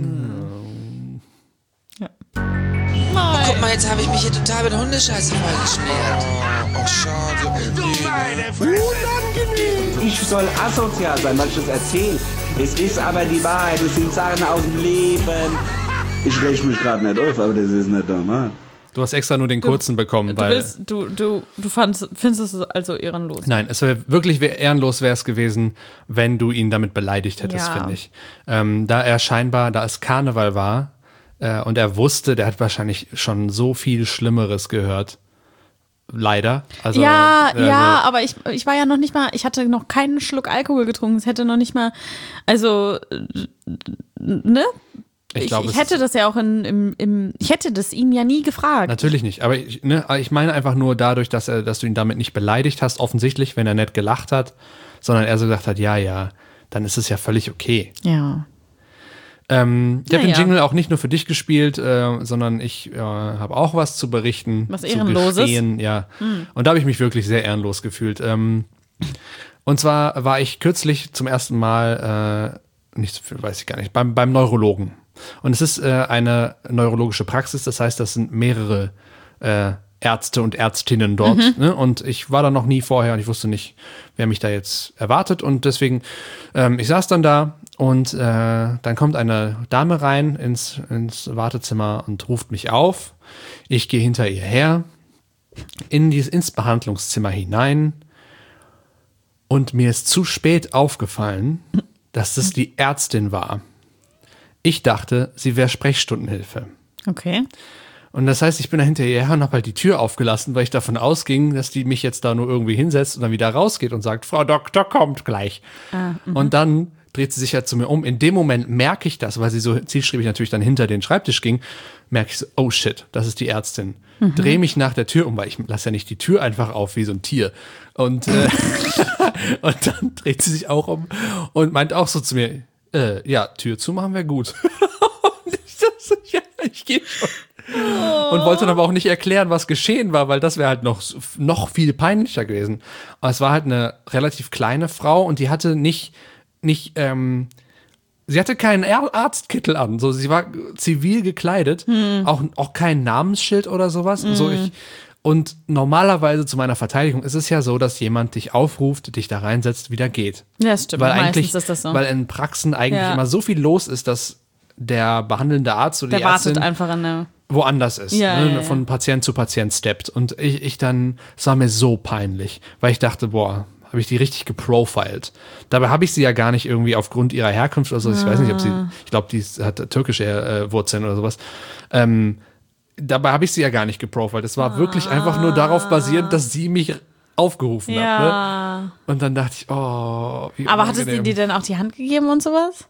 hm. ja. Nein. Guck mal, jetzt habe ich mich hier total mit Hundescheiße vollgeschmiert. Ach, schade, oh nee. Ich soll asozial sein, weil ich das erzähle. Es ist aber die Wahrheit, es sind Sachen aus dem Leben. Ich reg mich gerade nicht auf, aber das ist nicht normal. Du hast extra nur den kurzen bekommen, Du, weil. willst, du, du, du fandst, findest es also ehrenlos. Nein, es wäre wirklich wär, ehrenlos wäre es gewesen, wenn du ihn damit beleidigt hättest, Ja. finde ich. Ähm, da er scheinbar, da es Karneval war äh, und er wusste, der hat wahrscheinlich schon so viel Schlimmeres gehört. Leider. Also, ja, also, ja, aber ich, ich war ja noch nicht mal, ich hatte noch keinen Schluck Alkohol getrunken. Es hätte noch nicht mal, also, äh, ne? Ich, Ich, glaub, ich es hätte ist, das ja auch in, im, im, ich hätte das ihn ja nie gefragt. Natürlich nicht, aber ich, ne, ich meine einfach nur dadurch, dass, er, dass du ihn damit nicht beleidigt hast, offensichtlich, wenn er nett gelacht hat, sondern er so gesagt hat, ja, ja, dann ist es ja völlig okay. Ja. Ähm, ich habe Naja. den Jingle auch nicht nur für dich gespielt, äh, sondern ich äh, habe auch was zu berichten. Was zu Ehrenloses? gestehen, ja. Und da habe ich mich wirklich sehr ehrenlos gefühlt. Ähm, und zwar war ich kürzlich zum ersten Mal, äh, nicht, weiß ich gar nicht, beim, beim Neurologen. Und es ist äh, eine neurologische Praxis, das heißt, das sind mehrere äh, Ärzte und Ärztinnen dort. Mhm. Ne? Und ich war da noch nie vorher und ich wusste nicht, wer mich da jetzt erwartet. Und deswegen, ähm, ich saß dann da und äh, dann kommt eine Dame rein ins, ins Wartezimmer und ruft mich auf. Ich gehe hinter ihr her, in dieses, ins Behandlungszimmer hinein. Und mir ist zu spät aufgefallen, dass das die Ärztin war. Ich dachte, sie wäre Sprechstundenhilfe. Okay. Und das heißt, ich bin da hinterher her und habe halt die Tür aufgelassen, weil ich davon ausging, dass die mich jetzt da nur irgendwie hinsetzt und dann wieder rausgeht und sagt, Frau Doktor kommt gleich. Ah, und dann dreht sie sich halt zu mir um. In dem Moment merke ich das, weil sie so zielstrebig natürlich dann hinter den Schreibtisch ging, merke ich so, oh shit, das ist die Ärztin. Mhm. Drehe mich nach der Tür um, weil ich lasse ja nicht die Tür einfach auf wie so ein Tier. Und, äh, und dann dreht sie sich auch um und meint auch so zu mir, äh, ja, Tür zumachen wäre gut. Und ich dachte so, ja, ich gehe schon. Und wollte dann aber auch nicht erklären, was geschehen war, weil das wäre halt noch, noch viel peinlicher gewesen. Aber es war halt eine relativ kleine Frau und die hatte nicht, nicht, ähm, sie hatte keinen Arztkittel an. So, sie war zivil gekleidet, hm. auch, auch kein Namensschild oder sowas. Hm. So, ich, und normalerweise zu meiner Verteidigung ist es ja so, dass jemand dich aufruft, dich da reinsetzt, wieder geht. Ja, das stimmt. Weil Meistens eigentlich, ist das so. weil in Praxen eigentlich Ja. immer so viel los ist, dass der behandelnde Arzt oder Der die Ärztin wartet einfach in der. woanders ist, Ja, ne, ja, ja. von Patient zu Patient steppt. Und ich, ich dann, es war mir so peinlich, weil ich dachte, boah, habe ich die richtig geprofiled. Dabei habe ich sie ja gar nicht irgendwie aufgrund ihrer Herkunft oder so, ich weiß nicht, ob sie, ich glaube, die ist- hat türkische äh, Wurzeln oder sowas. Ähm, dabei habe ich sie ja gar nicht geprofiled. Es war wirklich einfach nur darauf basierend, dass sie mich aufgerufen hat. Ne? Ja. Und dann dachte ich, oh, wie Aber hattest du unangenehm. dir denn auch die Hand gegeben und sowas?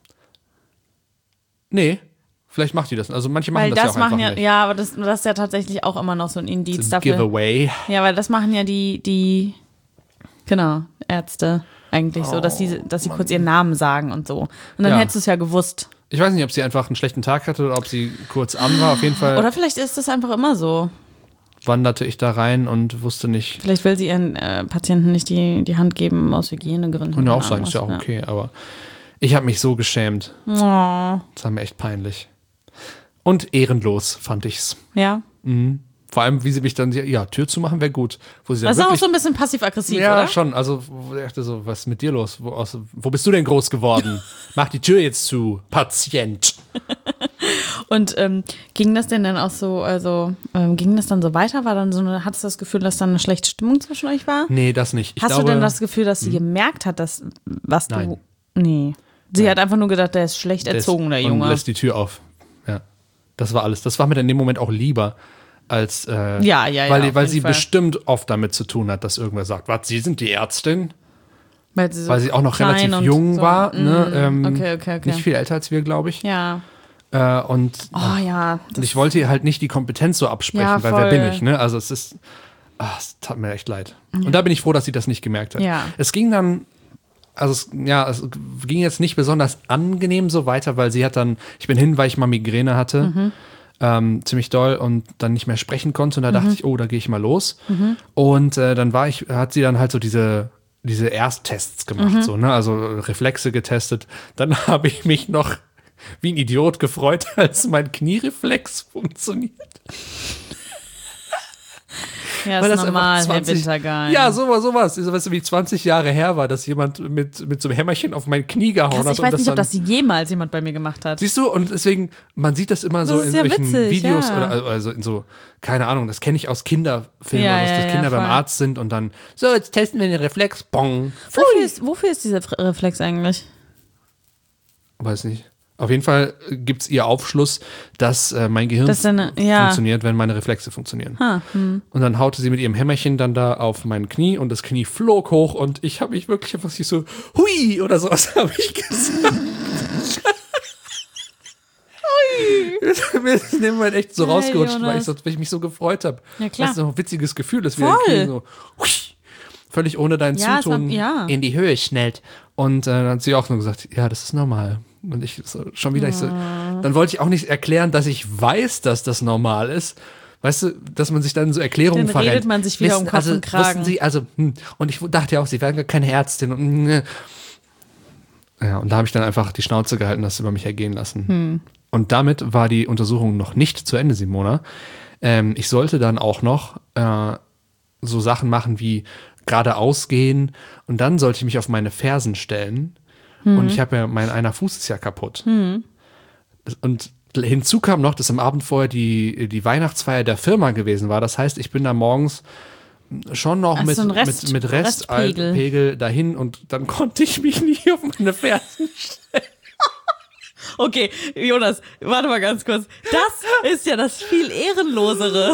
Nee, vielleicht macht die das. Also manche machen Weil das, ja das auch machen einfach ja, nicht. ja, aber das, das ist ja tatsächlich auch immer noch so ein Indiz Das ist ein dafür. Giveaway. Ja, weil das machen ja die, die, genau, Ärzte eigentlich so, dass sie, dass sie kurz ihren Namen sagen und so. Und dann Ja. hättest du es ja gewusst. Ich weiß nicht, ob sie einfach einen schlechten Tag hatte oder ob sie kurz an war. Auf jeden Fall Oder vielleicht ist das einfach immer so. wanderte ich da rein und wusste nicht. Vielleicht will sie ihren äh, Patienten nicht die, die Hand geben aus Hygienegründen. Könnte auch oder sein, ist ja auch irgendwas, okay. Aber ich habe mich so geschämt. Oh, Das war mir echt peinlich. Und ehrenlos fand ich's. ja. Vor allem, wie sie mich dann, ja, Tür zu machen wäre gut. Wo sie dann Das ist auch wirklich, so ein bisschen passiv-aggressiv, ja, oder? schon. Also, wo ich dachte so, was ist mit dir los? Wo, aus, wo bist du denn groß geworden? Mach die Tür jetzt zu, Patient. Und ähm, ging das denn dann auch so, also ähm, ging das dann so weiter? War dann so eine, hattest du das Gefühl, dass dann eine schlechte Stimmung zwischen euch war? Nee, das nicht. Ich Hast glaube, du denn das Gefühl, dass sie gemerkt hat, dass was Nein. du. Nee. Sie hat einfach nur gedacht, der ist schlecht der ist- erzogen, der und Junge. lässt die Tür auf. Ja. Das war alles. Das war mir dann in dem Moment auch lieber, als äh, Ja, ja, ja, weil, auf weil jeden sie Fall. bestimmt oft damit zu tun hat, dass irgendwer sagt, was, Sie sind die Ärztin? Weil sie, so Weil sie auch noch klein relativ und jung so. war. Ne? Mm, Ähm, okay, okay, okay. Nicht viel älter als wir, glaube ich. Ja. Äh, und Oh ja. und ich wollte ihr halt nicht die Kompetenz so absprechen, Ja, weil wer voll. bin ich, ne? Also es ist, ah, es tat mir echt leid. Und da bin ich froh, dass sie das nicht gemerkt hat. Ja. Es ging dann, also es, ja, es ging jetzt nicht besonders angenehm so weiter, weil sie hat dann, ich bin hin, weil ich mal Migräne hatte, Mhm. ähm, ziemlich doll und dann nicht mehr sprechen konnte und da dachte ich, oh, da gehe ich mal los. Mhm. Und äh, dann war ich, hat sie dann halt so diese diese Ersttests gemacht, Mhm. so, ne? Also Reflexe getestet. Dann habe ich mich noch wie ein Idiot gefreut, als mein Kniereflex funktioniert. Ja, Weil ist das normal, einfach Herr zwanzig Wintergeil. Ja, sowas, sowas. So was wie zwanzig Jahre her war, dass jemand mit, mit so einem Hämmerchen auf mein Knie gehauen Krass, hat. ich und weiß nicht, ob dann, das jemals jemand bei mir gemacht hat. siehst du, und deswegen, man sieht das immer so Das in ist ja solchen witzig, Videos ja. oder also in so, keine Ahnung, das kenne ich aus Kinderfilmen, Ja, dass ja, das ja, Kinder beim voll. Arzt sind und dann, so, jetzt testen wir den Reflex, bong. Wofür ist, wofür ist dieser Fre- Reflex eigentlich? Weiß nicht. Auf jeden Fall gibt es ihr Aufschluss, dass äh, mein Gehirn Dass deine- ja. funktioniert, wenn meine Reflexe funktionieren. Ha, hm. Und dann haute sie mit ihrem Hämmerchen dann da auf mein Knie und das Knie flog hoch und ich habe mich wirklich einfach so, hui, oder sowas habe ich gesagt. Mir ist in dem Moment echt so Hey, rausgerutscht, weil ich, Jonas. so, weil ich mich so gefreut habe. Ja, klar. Das ist so ein witziges Gefühl, dass Voll. wir kriegen so husch, völlig ohne dein Ja, es war- Zutun ja. in die Höhe schnellt. Und äh, dann hat sie auch nur gesagt, ja, das ist normal. Und ich so, schon wieder, ich so, dann wollte ich auch nicht erklären, dass ich weiß, dass das normal ist. Weißt du, dass man sich dann so Erklärungen Dann verrennt. redet man sich wieder um Kopf also, und Kragen. Wussten Sie, also, hm, und ich dachte ja auch, sie wären gar keine Ärztin. Und, äh, ja, und da habe ich dann einfach die Schnauze gehalten, das über mich ergehen lassen. Hm. Und damit war die Untersuchung noch nicht zu Ende, Simona. Ähm, ich sollte dann auch noch äh, so Sachen machen wie geradeaus gehen und dann sollte ich mich auf meine Fersen stellen. Hm. Und ich habe ja, mein einer Fuß ist ja kaputt. Und hinzu kam noch, dass am Abend vorher die, die Weihnachtsfeier der Firma gewesen war. Das heißt, ich bin da morgens schon noch Ach, mit, so ein Rest- mit, mit Restpegel. Restpegel dahin und dann konnte ich mich nicht auf meine Fersen stellen. Okay, Jonas, warte mal ganz kurz. Das ist ja das viel Ehrenlosere.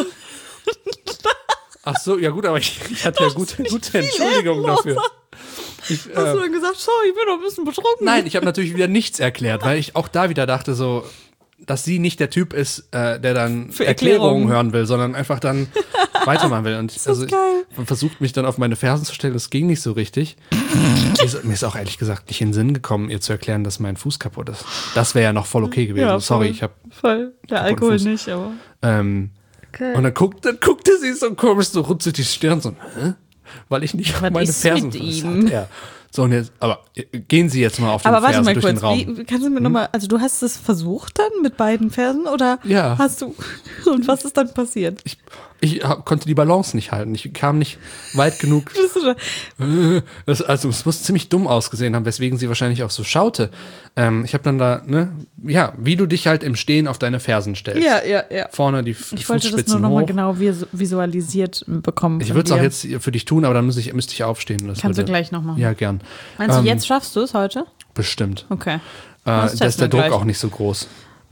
Ach so, ja gut, aber ich, ich hatte ja gute, gute Entschuldigung dafür. Ich, Hast äh, du dann gesagt, sorry, ich bin noch ein bisschen betrunken? nein, ich habe natürlich wieder nichts erklärt, weil ich auch da wieder dachte so, dass sie nicht der Typ ist, äh, der dann Für Erklärungen Erklärungen. hören will, sondern einfach dann weitermachen will. Und also ich geil. versucht mich dann auf meine Fersen zu stellen, das ging nicht so richtig. mir, ist, mir ist auch ehrlich gesagt nicht in den Sinn gekommen, ihr zu erklären, dass mein Fuß kaputt ist. Das wäre ja noch voll okay gewesen. Ja, Sorry, voll. ich habe Voll. Der kaputten Alkohol Fuß. nicht, aber. ähm, Okay. Und dann, guckt, dann guckte sie so komisch, so runzelt die Stirn, so, hä? Weil ich nicht auf Was meine ist Fersen mit was ihm? hat er. So, und jetzt, aber äh, gehen Sie jetzt mal auf den Aber warte Fersen mal durch kurz, den Raum. Hm? wie, kannst du mir nochmal, also du hast es versucht dann mit beiden Fersen oder Ja. hast du, und was ist dann passiert? Ich, ich hab, konnte die Balance nicht halten. Ich kam nicht weit genug. Bist du da- Das, also es muss ziemlich dumm ausgesehen haben, weswegen sie wahrscheinlich auch so schaute. Ähm, ich habe dann da, ne, ja, wie du dich halt im Stehen auf deine Fersen stellst. Ja, ja, ja. Vorne die, F- die Ich wollte das nur Fußspitzen nochmal hoch. genau vis- visualisiert bekommen. Ich von würde es auch dir. jetzt für dich tun, aber dann muss ich, müsste ich aufstehen. Das Kannst du würde, gleich noch machen. Ja, gern. Meinst Ähm, du, jetzt schaffst du es heute? Bestimmt. Okay. Äh, Das da testen ist der wir Druck gleich. auch nicht so groß.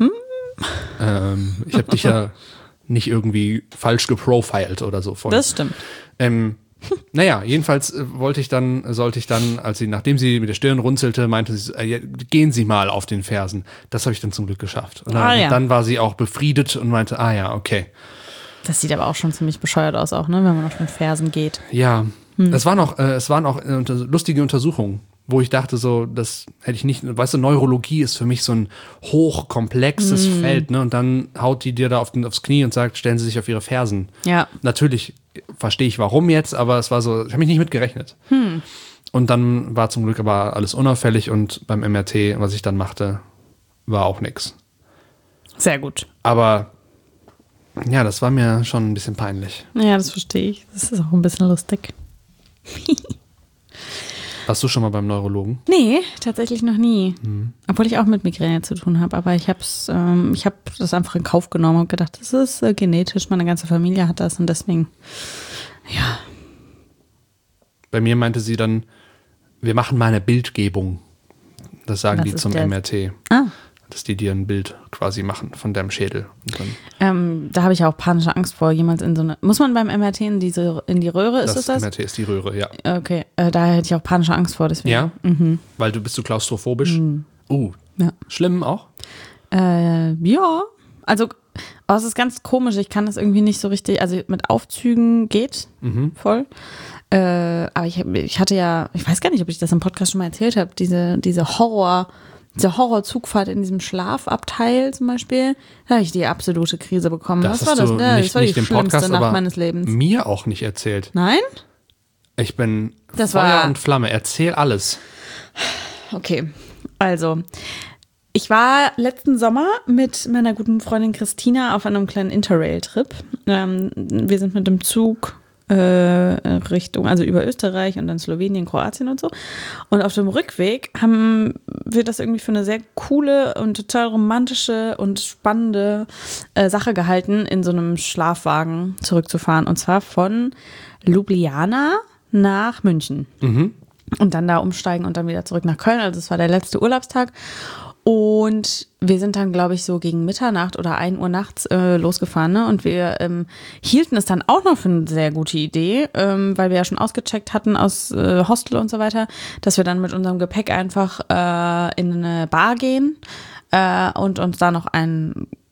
Ähm, ich habe dich ja nicht irgendwie falsch geprofiled oder so. Von. Das stimmt. Ähm, naja, jedenfalls äh, wollte ich dann, sollte ich dann, als sie, nachdem sie mit der Stirn runzelte, meinte sie, äh, ja, gehen Sie mal auf den Fersen. Das habe ich dann zum Glück geschafft. Und dann, Ah, ja. dann war sie auch befriedet und meinte, ah ja, okay. Das sieht aber auch schon ziemlich bescheuert aus, auch, ne, wenn man auf den Fersen geht. Ja, Hm. es waren auch, äh, es waren auch äh, unter, lustige Untersuchungen, wo ich dachte, so, das hätte ich nicht, weißt du, Neurologie ist für mich so ein hochkomplexes Hm. Feld, ne? Und dann haut die dir da auf den, aufs Knie und sagt, stellen Sie sich auf Ihre Fersen. Ja. Natürlich verstehe ich warum jetzt, aber es war so, ich habe mich nicht mit gerechnet. Hm. Und dann war zum Glück aber alles unauffällig und beim M R T, was ich dann machte, war auch nix. Sehr gut. Aber ja, das war mir schon ein bisschen peinlich. Ja, das verstehe ich. Das ist auch ein bisschen lustig. Warst du schon mal beim Neurologen? Nee, tatsächlich noch nie. Mhm. Obwohl ich auch mit Migräne zu tun habe. Aber ich habe ähm, ich hab das einfach in Kauf genommen und gedacht, das ist äh, genetisch, meine ganze Familie hat das und deswegen, ja. Bei mir meinte sie dann, wir machen mal eine Bildgebung. Das sagen Was die ist zum das? M R T. Ah, Dass die dir ein Bild quasi machen von deinem Schädel. Und dann, ähm, da habe ich auch panische Angst vor, jemals in so eine, muss man beim M R T in diese, in die Röhre, ist das es das? M R T ist die Röhre, ja. Okay, äh, da hätte ich auch panische Angst vor, deswegen. Ja? Weil du bist du klaustrophobisch? Uh, Ja. schlimm auch? Äh, ja, also oh, es ist ganz komisch. Ich kann das irgendwie nicht so richtig, also mit Aufzügen geht voll. Äh, aber ich, ich hatte ja, ich weiß gar nicht, ob ich das im Podcast schon mal erzählt habe, diese, diese Horror, diese Horrorzugfahrt in diesem Schlafabteil zum Beispiel, da habe ich die absolute Krise bekommen. Das Was war hast das? du Ja, nicht, das war nicht die im schlimmste Podcast, Nacht aber meines Lebens. mir auch nicht erzählt. Nein? Ich bin Das Feuer war- und Flamme. Erzähl alles. Okay, also ich war letzten Sommer mit meiner guten Freundin Christina auf einem kleinen Interrail-Trip. Ähm, wir sind mit dem Zug äh, Richtung, also über Österreich und dann Slowenien, Kroatien und so. Und auf dem Rückweg haben wir das irgendwie für eine sehr coole und total romantische und spannende äh, Sache gehalten, in so einem Schlafwagen zurückzufahren. Und zwar von Ljubljana nach München. Und dann da umsteigen und dann wieder zurück nach Köln. Also es war der letzte Urlaubstag. Und wir sind dann, glaube ich, so gegen Mitternacht oder ein Uhr nachts äh, losgefahren. Ne? Und wir ähm, hielten es dann auch noch für eine sehr gute Idee, ähm, weil wir ja schon ausgecheckt hatten aus äh, Hostel und so weiter, dass wir dann mit unserem Gepäck einfach äh, in eine Bar gehen äh, und uns da noch ein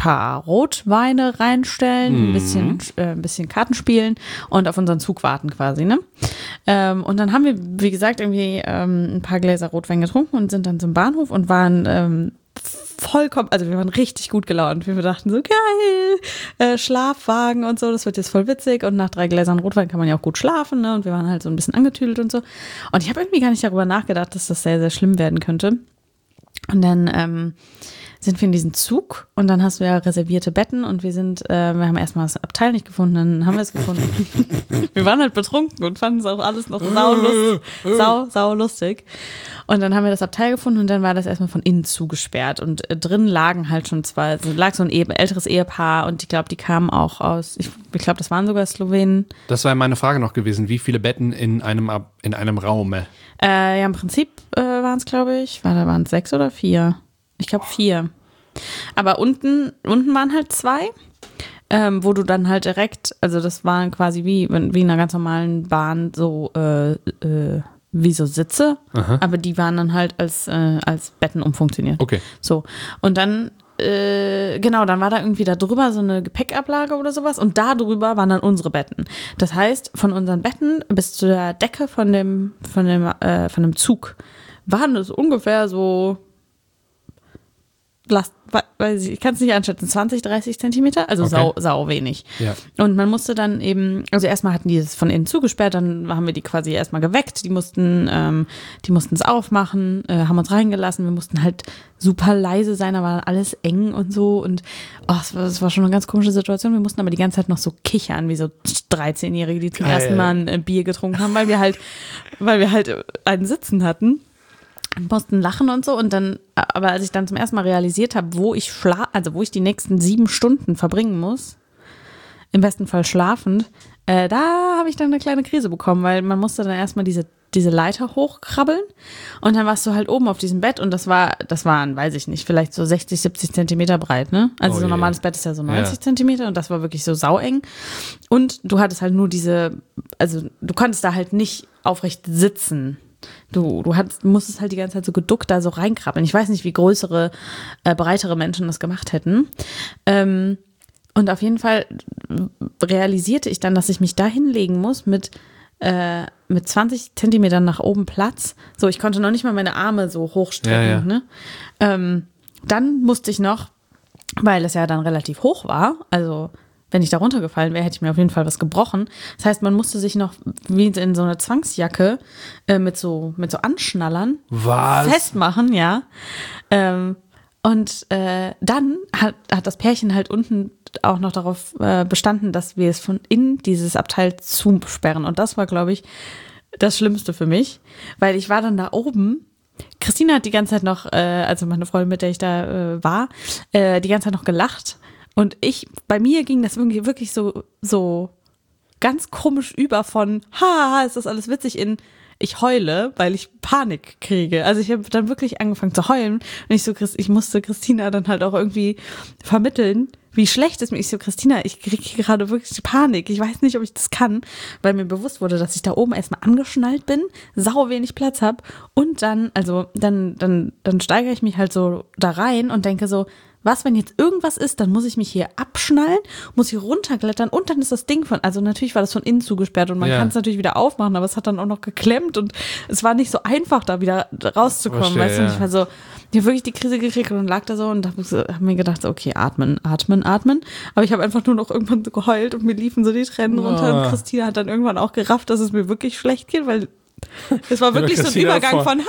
paar Rotweine reinstellen, Mhm. ein bisschen, äh, ein bisschen Karten spielen und auf unseren Zug warten quasi, ne? Ähm, und dann haben wir, wie gesagt, irgendwie ähm, ein paar Gläser Rotwein getrunken und sind dann zum Bahnhof und waren ähm, vollkommen, also wir waren richtig gut gelaunt. Wir dachten so, geil, äh, Schlafwagen und so, das wird jetzt voll witzig. Und nach drei Gläsern Rotwein kann man ja auch gut schlafen, ne? Und wir waren halt so ein bisschen angetüdelt und so. Und ich habe irgendwie gar nicht darüber nachgedacht, dass das sehr, sehr schlimm werden könnte. Und dann ähm, sind wir in diesen Zug und dann hast du ja reservierte Betten und wir sind, äh, wir haben erstmal das Abteil nicht gefunden, dann haben wir es gefunden. Wir waren halt betrunken und fanden es auch alles noch sau, lust, sau, sau lustig. Und dann haben wir das Abteil gefunden und dann war das erstmal von innen zugesperrt und äh, drin lagen halt schon zwei, also lag so ein e- älteres Ehepaar und ich glaube, die kamen auch aus, ich, ich glaube, das waren sogar Slowenen. Das war meine Frage noch gewesen. Wie viele Betten in einem, Ab- in einem Raum? Äh, ja, im Prinzip äh, waren es, glaube ich, war, da waren es sechs oder vier. Ich glaube vier. Aber unten, unten waren halt zwei, ähm, wo du dann halt direkt, also das waren quasi wie, wie in einer ganz normalen Bahn so, äh, äh, wie so Sitze, Aha. aber die waren dann halt als, äh, als Betten umfunktioniert. Okay. So. Und dann, äh, genau, dann war da irgendwie da drüber so eine Gepäckablage oder sowas und da drüber waren dann unsere Betten. Das heißt, von unseren Betten bis zu der Decke von dem, von dem, äh, von dem Zug waren es ungefähr so, Lass, weiß ich, ich kann es nicht einschätzen, zwanzig, dreißig Zentimeter, also Okay. sau, sau wenig. Ja. Und man musste dann eben, also erstmal hatten die es von innen zugesperrt, dann haben wir die quasi erstmal geweckt, die mussten ähm, die mussten es aufmachen, äh, haben uns reingelassen, wir mussten halt super leise sein, da war alles eng und so und oh, es war, es war schon eine ganz komische Situation, wir mussten aber die ganze Zeit noch so kichern, wie so dreizehnjährige, die zum Geil. ersten Mal ein äh, Bier getrunken haben, weil wir halt, weil wir halt einen Sitzen hatten. Und mussten lachen und so und dann, aber als ich dann zum ersten Mal realisiert habe, wo ich schla, also wo ich die nächsten sieben Stunden verbringen muss, im besten Fall schlafend, äh, da habe ich dann eine kleine Krise bekommen, weil man musste dann erstmal diese, diese Leiter hochkrabbeln und dann warst du halt oben auf diesem Bett und das war, das waren, weiß ich nicht, vielleicht so sechzig, siebzig Zentimeter breit, ne? Also Oh so ein je. normales Bett ist ja so neunzig Ja. Zentimeter und das war wirklich so saueng und du hattest halt nur diese, also du konntest da halt nicht aufrecht sitzen. Du, du hattest, musstest halt die ganze Zeit so geduckt da so reinkrabbeln. Ich weiß nicht, wie größere, äh, breitere Menschen das gemacht hätten. Ähm, und auf jeden Fall realisierte ich dann, dass ich mich da hinlegen muss mit, äh, mit zwanzig Zentimetern nach oben Platz. So, ich konnte noch nicht mal meine Arme so hochstrecken. Ja, ja. Ne? Ähm, dann musste ich noch, weil es ja dann relativ hoch war, also wenn ich da runtergefallen wäre, hätte ich mir auf jeden Fall was gebrochen. Das heißt, man musste sich noch wie in so eine Zwangsjacke äh, mit so mit so Anschnallern Was? festmachen, ja. Ähm, und äh, dann hat, hat das Pärchen halt unten auch noch darauf äh, bestanden, dass wir es von innen dieses Abteil zusperren. Und das war, glaube ich, das Schlimmste für mich, weil ich war dann da oben. Christina hat die ganze Zeit noch, äh, also meine Freundin, mit der ich da äh, war, äh, die ganze Zeit noch gelacht. Und ich, bei mir ging das irgendwie wirklich so, so ganz komisch über von, ha, ist das alles witzig, in ich heule, weil ich Panik kriege. Also ich habe dann wirklich angefangen zu heulen und ich so, ich musste Christina dann halt auch irgendwie vermitteln, wie schlecht es mir ist. Ich so, Christina, ich kriege gerade wirklich Panik. Ich weiß nicht, ob ich das kann, weil mir bewusst wurde, dass ich da oben erstmal angeschnallt bin, sau wenig Platz habe und dann, also dann, dann, dann steigere ich mich halt so da rein und denke so, was, wenn jetzt irgendwas ist, dann muss ich mich hier abschnallen, muss hier runterklettern und dann ist das Ding von, also natürlich war das von innen zugesperrt und man Ja. kann es natürlich wieder aufmachen, aber es hat dann auch noch geklemmt und es war nicht so einfach, da wieder rauszukommen, Verstehe, weißt du, ja. und ich war so, ich habe wirklich die Krise gekriegt und lag da so und habe hab mir gedacht, so, okay, atmen, atmen, atmen, aber ich habe einfach nur noch irgendwann so geheult und mir liefen so die Tränen runter und Christina hat dann irgendwann auch gerafft, dass es mir wirklich schlecht geht, weil es war wirklich so ein Christina Übergang vor- von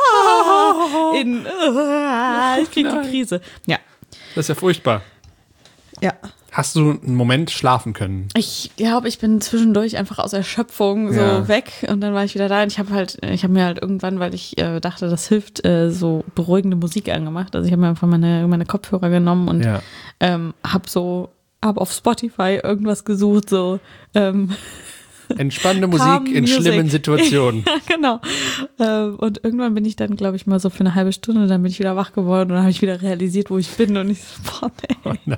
ha in ah, ich krieg die Krise. Ja, Das ist ja furchtbar. ja. Hast du einen Moment schlafen können? Ich glaube, ich bin zwischendurch einfach aus Erschöpfung so Ja. weg und dann war ich wieder da und ich habe halt, ich habe mir halt irgendwann, weil ich äh, dachte, das hilft, äh, so beruhigende Musik angemacht. Also ich habe mir einfach meine, meine Kopfhörer genommen und Ja. ähm, habe so, habe auf Spotify irgendwas gesucht, so ähm, Entspannende Calm Musik in Music. schlimmen Situationen. ja, genau. Ähm, und irgendwann bin ich dann, glaube ich, mal so für eine halbe Stunde, dann bin ich wieder wach geworden und dann habe ich wieder realisiert, wo ich bin und ich so, boah, nee. Oh nein.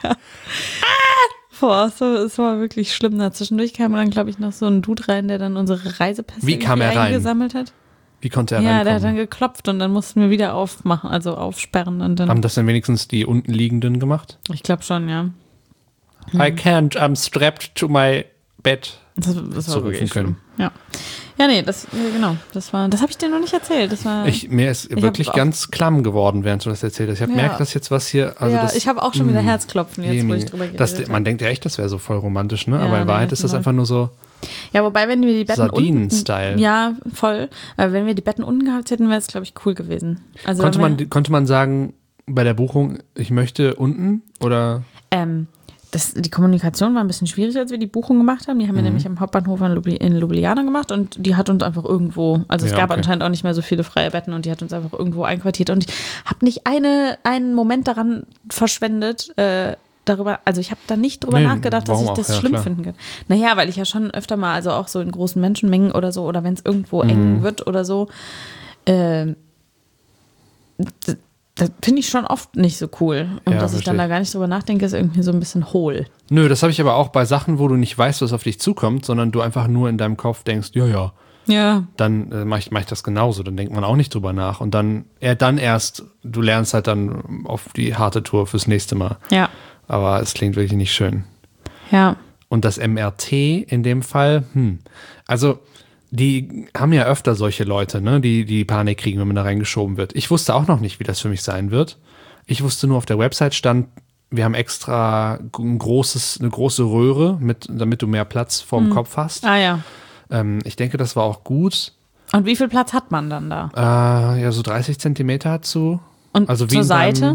Boah, es war, es war wirklich schlimm. Da zwischendurch kam dann, glaube ich, noch so ein Dude rein, der dann unsere Reisepässe Wie kam irgendwie er rein? eingesammelt hat. Wie konnte er Ja, reinkommen? der hat dann geklopft und dann mussten wir wieder aufmachen, also aufsperren und dann. Haben das dann wenigstens die unten liegenden gemacht? Ich glaube schon, ja. I can't, I'm strapped to my bed. Das, das war Zurufen wirklich können. schlimm. Ja. Ja, nee, das, ja, genau. Das war, das habe ich dir noch nicht erzählt. Das war. Ich, mir ist Ich wirklich hab auch- ganz klamm geworden, während du das erzählt hast. Ich habe Ja. gemerkt, dass jetzt was hier. Also ja, das, ich habe auch schon wieder mh, Herzklopfen jetzt, wo Jemini. ich drüber geredet das, habe. Man denkt ja echt, das wäre so voll romantisch, ne? Ja, Aber in nee, Wahrheit ist das genau. einfach nur so. Ja, wobei, wenn wir die Betten Sardinen-Style. unten. Ja, voll. Aber wenn wir die Betten unten gehabt hätten, wäre es, glaube ich, cool gewesen. Also Konnte wenn wir, man, konnte man sagen, bei der Buchung, ich möchte unten oder? Ähm, das, die Kommunikation war ein bisschen schwierig, als wir die Buchung gemacht haben. Die haben wir nämlich am Hauptbahnhof in, Ljubli- in Ljubljana gemacht und die hat uns einfach irgendwo, also es Ja, gab okay. anscheinend auch nicht mehr so viele freie Betten und die hat uns einfach irgendwo einquartiert und ich habe nicht eine, einen Moment daran verschwendet, äh, darüber, also ich habe da nicht drüber Nee, nachgedacht, dass warum ich auch? das Ja, schlimm klar. finden kann. Naja, weil ich ja schon öfter mal, also auch so in großen Menschenmengen oder so, oder wenn es irgendwo eng Mhm. wird oder so, äh, das, das finde ich schon oft nicht so cool. Und Ja, dass ich dann verstehe da ich. gar nicht drüber nachdenke, ist irgendwie so ein bisschen hohl. Nö, das habe ich aber auch bei Sachen, wo du nicht weißt, was auf dich zukommt, sondern du einfach nur in deinem Kopf denkst, ja, ja, Ja. dann äh, mache ich, mach ich das genauso. Dann denkt man auch nicht drüber nach. Und dann, er dann erst, du lernst halt dann auf die harte Tour fürs nächste Mal. Ja. Aber es klingt wirklich nicht schön. Ja. Und das M R T in dem Fall, hm, also die haben ja öfter solche Leute, ne, die, die Panik kriegen, wenn man da reingeschoben wird. Ich wusste auch noch nicht, wie das für mich sein wird. Ich wusste nur, auf der Website stand, wir haben extra ein großes, eine große Röhre, mit, damit du mehr Platz vorm Kopf hast. Ah ja. Ähm, ich denke, das war auch gut. Und wie viel Platz hat man dann da? Äh, ja, so dreißig Zentimeter dazu. Und Also wie zur in deinem- Seite?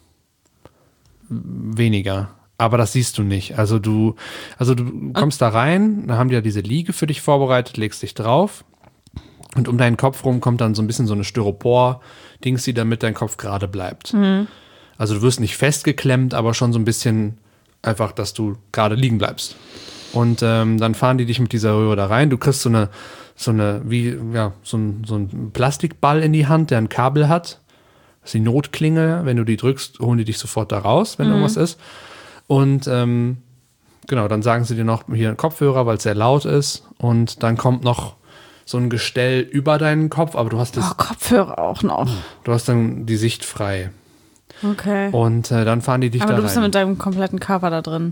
Weniger. Aber das siehst du nicht. Also du, also du kommst da rein, da haben die ja diese Liege für dich vorbereitet, legst dich drauf und um deinen Kopf rum kommt dann so ein bisschen so eine Styropor-Dings, die damit dein Kopf gerade bleibt. Also du wirst nicht festgeklemmt, aber schon so ein bisschen einfach, dass du gerade liegen bleibst. Und ähm, dann fahren die dich mit dieser Röhre da rein. Du kriegst so eine, so eine, wie, ja, so ein, so ein Plastikball in die Hand, der ein Kabel hat. Das ist die Notklinge. Wenn du die drückst, holen die dich sofort da raus, wenn irgendwas ist. Und ähm, genau, dann sagen sie dir noch hier einen Kopfhörer, weil es sehr laut ist. Und dann kommt noch so ein Gestell über deinen Kopf, aber du hast, das, Oh, Kopfhörer auch noch. du hast dann die Sicht frei. Okay. Und äh, dann fahren die dich Aber da du bist dann rein. mit deinem kompletten Körper da drin.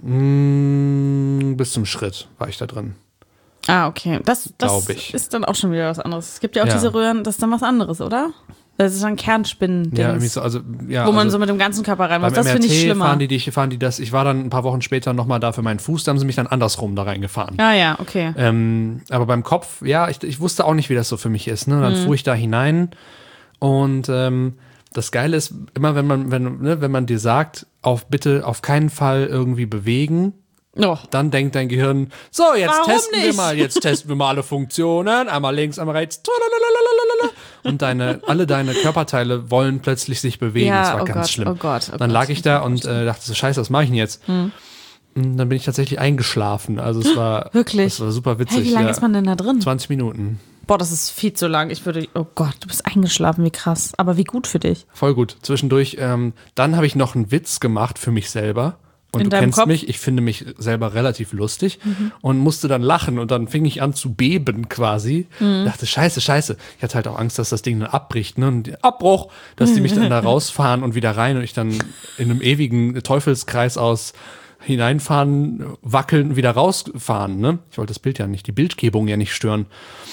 Mm, bis zum Schritt war ich da drin. Ah, okay. Das, das Glaub ich. ist dann auch schon wieder was anderes. Es gibt ja auch Ja. diese Röhren, das ist dann was anderes, oder? Das ist dann Kernspinnen, Ja, irgendwie so, also, ja, wo man also so mit dem ganzen Körper rein muss. beim Das finde ich M R T schlimmer. fahren die, dich, fahren die das. Ich war dann ein paar Wochen später nochmal da für meinen Fuß, da haben sie mich dann andersrum da reingefahren. Ah ja, okay. Ähm, aber beim Kopf, ja, ich, ich wusste auch nicht, wie das so für mich ist. Ne? Dann fuhr ich da hinein und ähm, das Geile ist, immer wenn man, wenn, ne, wenn man dir sagt, auf bitte auf keinen Fall irgendwie bewegen, Oh. dann denkt dein Gehirn, so, jetzt Warum testen wir nicht? mal, jetzt testen wir mal alle Funktionen, einmal links, einmal rechts, tralalalala. Und deine, alle deine Körperteile wollen plötzlich sich bewegen. Ja, das war oh ganz Gott, schlimm. oh Gott, oh dann Gott, lag das ich muss da ich und äh, dachte so, scheiße, was mache ich denn jetzt? Und dann bin ich tatsächlich eingeschlafen. Also es war, Wirklich? das war super witzig. Hey, wie lange ja. ist man denn da drin? zwanzig Minuten. Boah, das ist viel zu lang. Ich würde, oh Gott, du bist eingeschlafen, wie krass. Aber wie gut für dich. Voll gut. Zwischendurch, ähm, dann habe ich noch einen Witz gemacht für mich selber. Und In du deinem kennst Kopf? mich, ich finde mich selber relativ lustig und musste dann lachen und dann fing ich an zu beben quasi. Dachte, scheiße, scheiße. Ich hatte halt auch Angst, dass das Ding dann abbricht, ne? Und Abbruch, dass die mich dann da rausfahren und wieder rein und ich dann in einem ewigen Teufelskreis aus hineinfahren, wackeln, wieder rausfahren, ne? Ich wollte das Bild ja nicht, die Bildgebung ja nicht stören.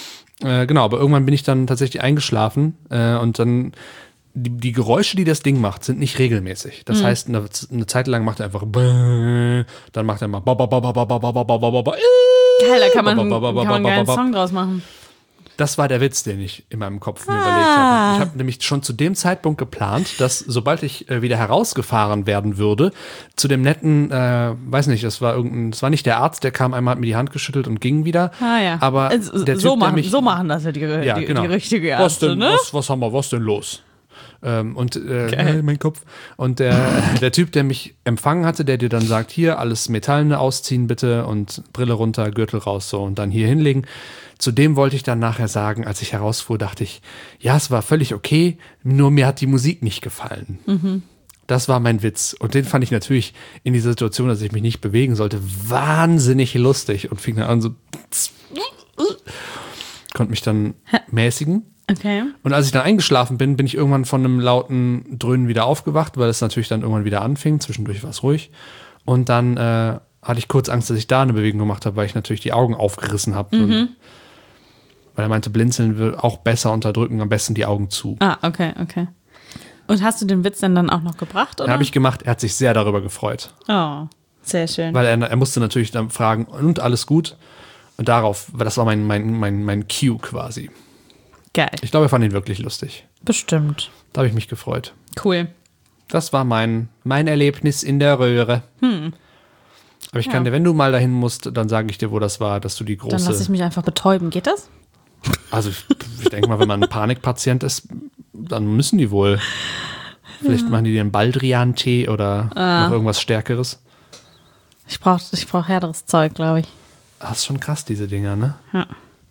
Äh, genau, aber irgendwann bin ich dann tatsächlich eingeschlafen äh, und dann Die, die Geräusche, die das Ding macht, sind nicht regelmäßig. Das heißt, eine, eine Zeit lang macht er einfach bäh, dann macht er mal ba, ba, ba, ba, ba, ba, ba, ba, ba, ba, ba, äh. Geil, da kann man, Ba, ba, ba, kann ba, man einen ba, geilen ba, ba. Song draus machen. Das war der Witz, den ich in meinem Kopf mir Ah. überlegt habe. Ich habe nämlich schon zu dem Zeitpunkt geplant, dass sobald ich äh, wieder herausgefahren werden würde, zu dem netten, äh, weiß nicht, das war irgendein, das war nicht der Arzt, der kam einmal, hat mir die Hand geschüttelt und ging wieder. Ah ja. Aber Äh, der so, Typ, machen, der mich, so machen das ja die, ja, die, genau. die richtige was Ärzte, denn, ne? was, was haben wir, was denn los? Ähm, und äh, mein Kopf. Und der, der Typ, der mich empfangen hatte, der dir dann sagt, hier, alles Metallene ausziehen bitte und Brille runter, Gürtel raus so und dann hier hinlegen. Zu dem wollte ich dann nachher sagen, als ich herausfuhr, dachte ich, ja, es war völlig okay, nur mir hat die Musik nicht gefallen. Mhm. Das war mein Witz. Und den fand ich natürlich in dieser Situation, dass ich mich nicht bewegen sollte, wahnsinnig lustig und fing dann an so, konnte mich dann mäßigen. Okay. Und als ich dann eingeschlafen bin, bin ich irgendwann von einem lauten Dröhnen wieder aufgewacht, weil es natürlich dann irgendwann wieder anfing. Zwischendurch war es ruhig. Und dann äh, hatte ich kurz Angst, dass ich da eine Bewegung gemacht habe, weil ich natürlich die Augen aufgerissen habe. Mhm. Weil er meinte, blinzeln will auch besser unterdrücken, am besten die Augen zu. Ah, okay, okay. Und hast du den Witz dann, dann auch noch gebracht, oder? Den habe ich gemacht. Er hat sich sehr darüber gefreut. Oh, sehr schön. Weil er, er musste natürlich dann fragen, und alles gut? Und darauf, weil das war mein, mein, mein, mein Cue quasi. Geil. Ich glaube, er fand ihn wirklich lustig. Bestimmt. Da habe ich mich gefreut. Cool. Das war mein, mein Erlebnis in der Röhre. Hm. Aber ich kann dir, wenn du mal dahin musst, dann sage ich dir, wo das war, dass du die große... Dann lasse ich mich einfach betäuben. Geht das? Also ich, ich denke mal, wenn man ein Panikpatient ist, dann müssen die wohl... Vielleicht machen die dir einen Baldrian-Tee oder ah. noch irgendwas Stärkeres. Ich brauche ich brauch härteres Zeug, glaube ich. Das ist schon krass, diese Dinger, ne? Ja.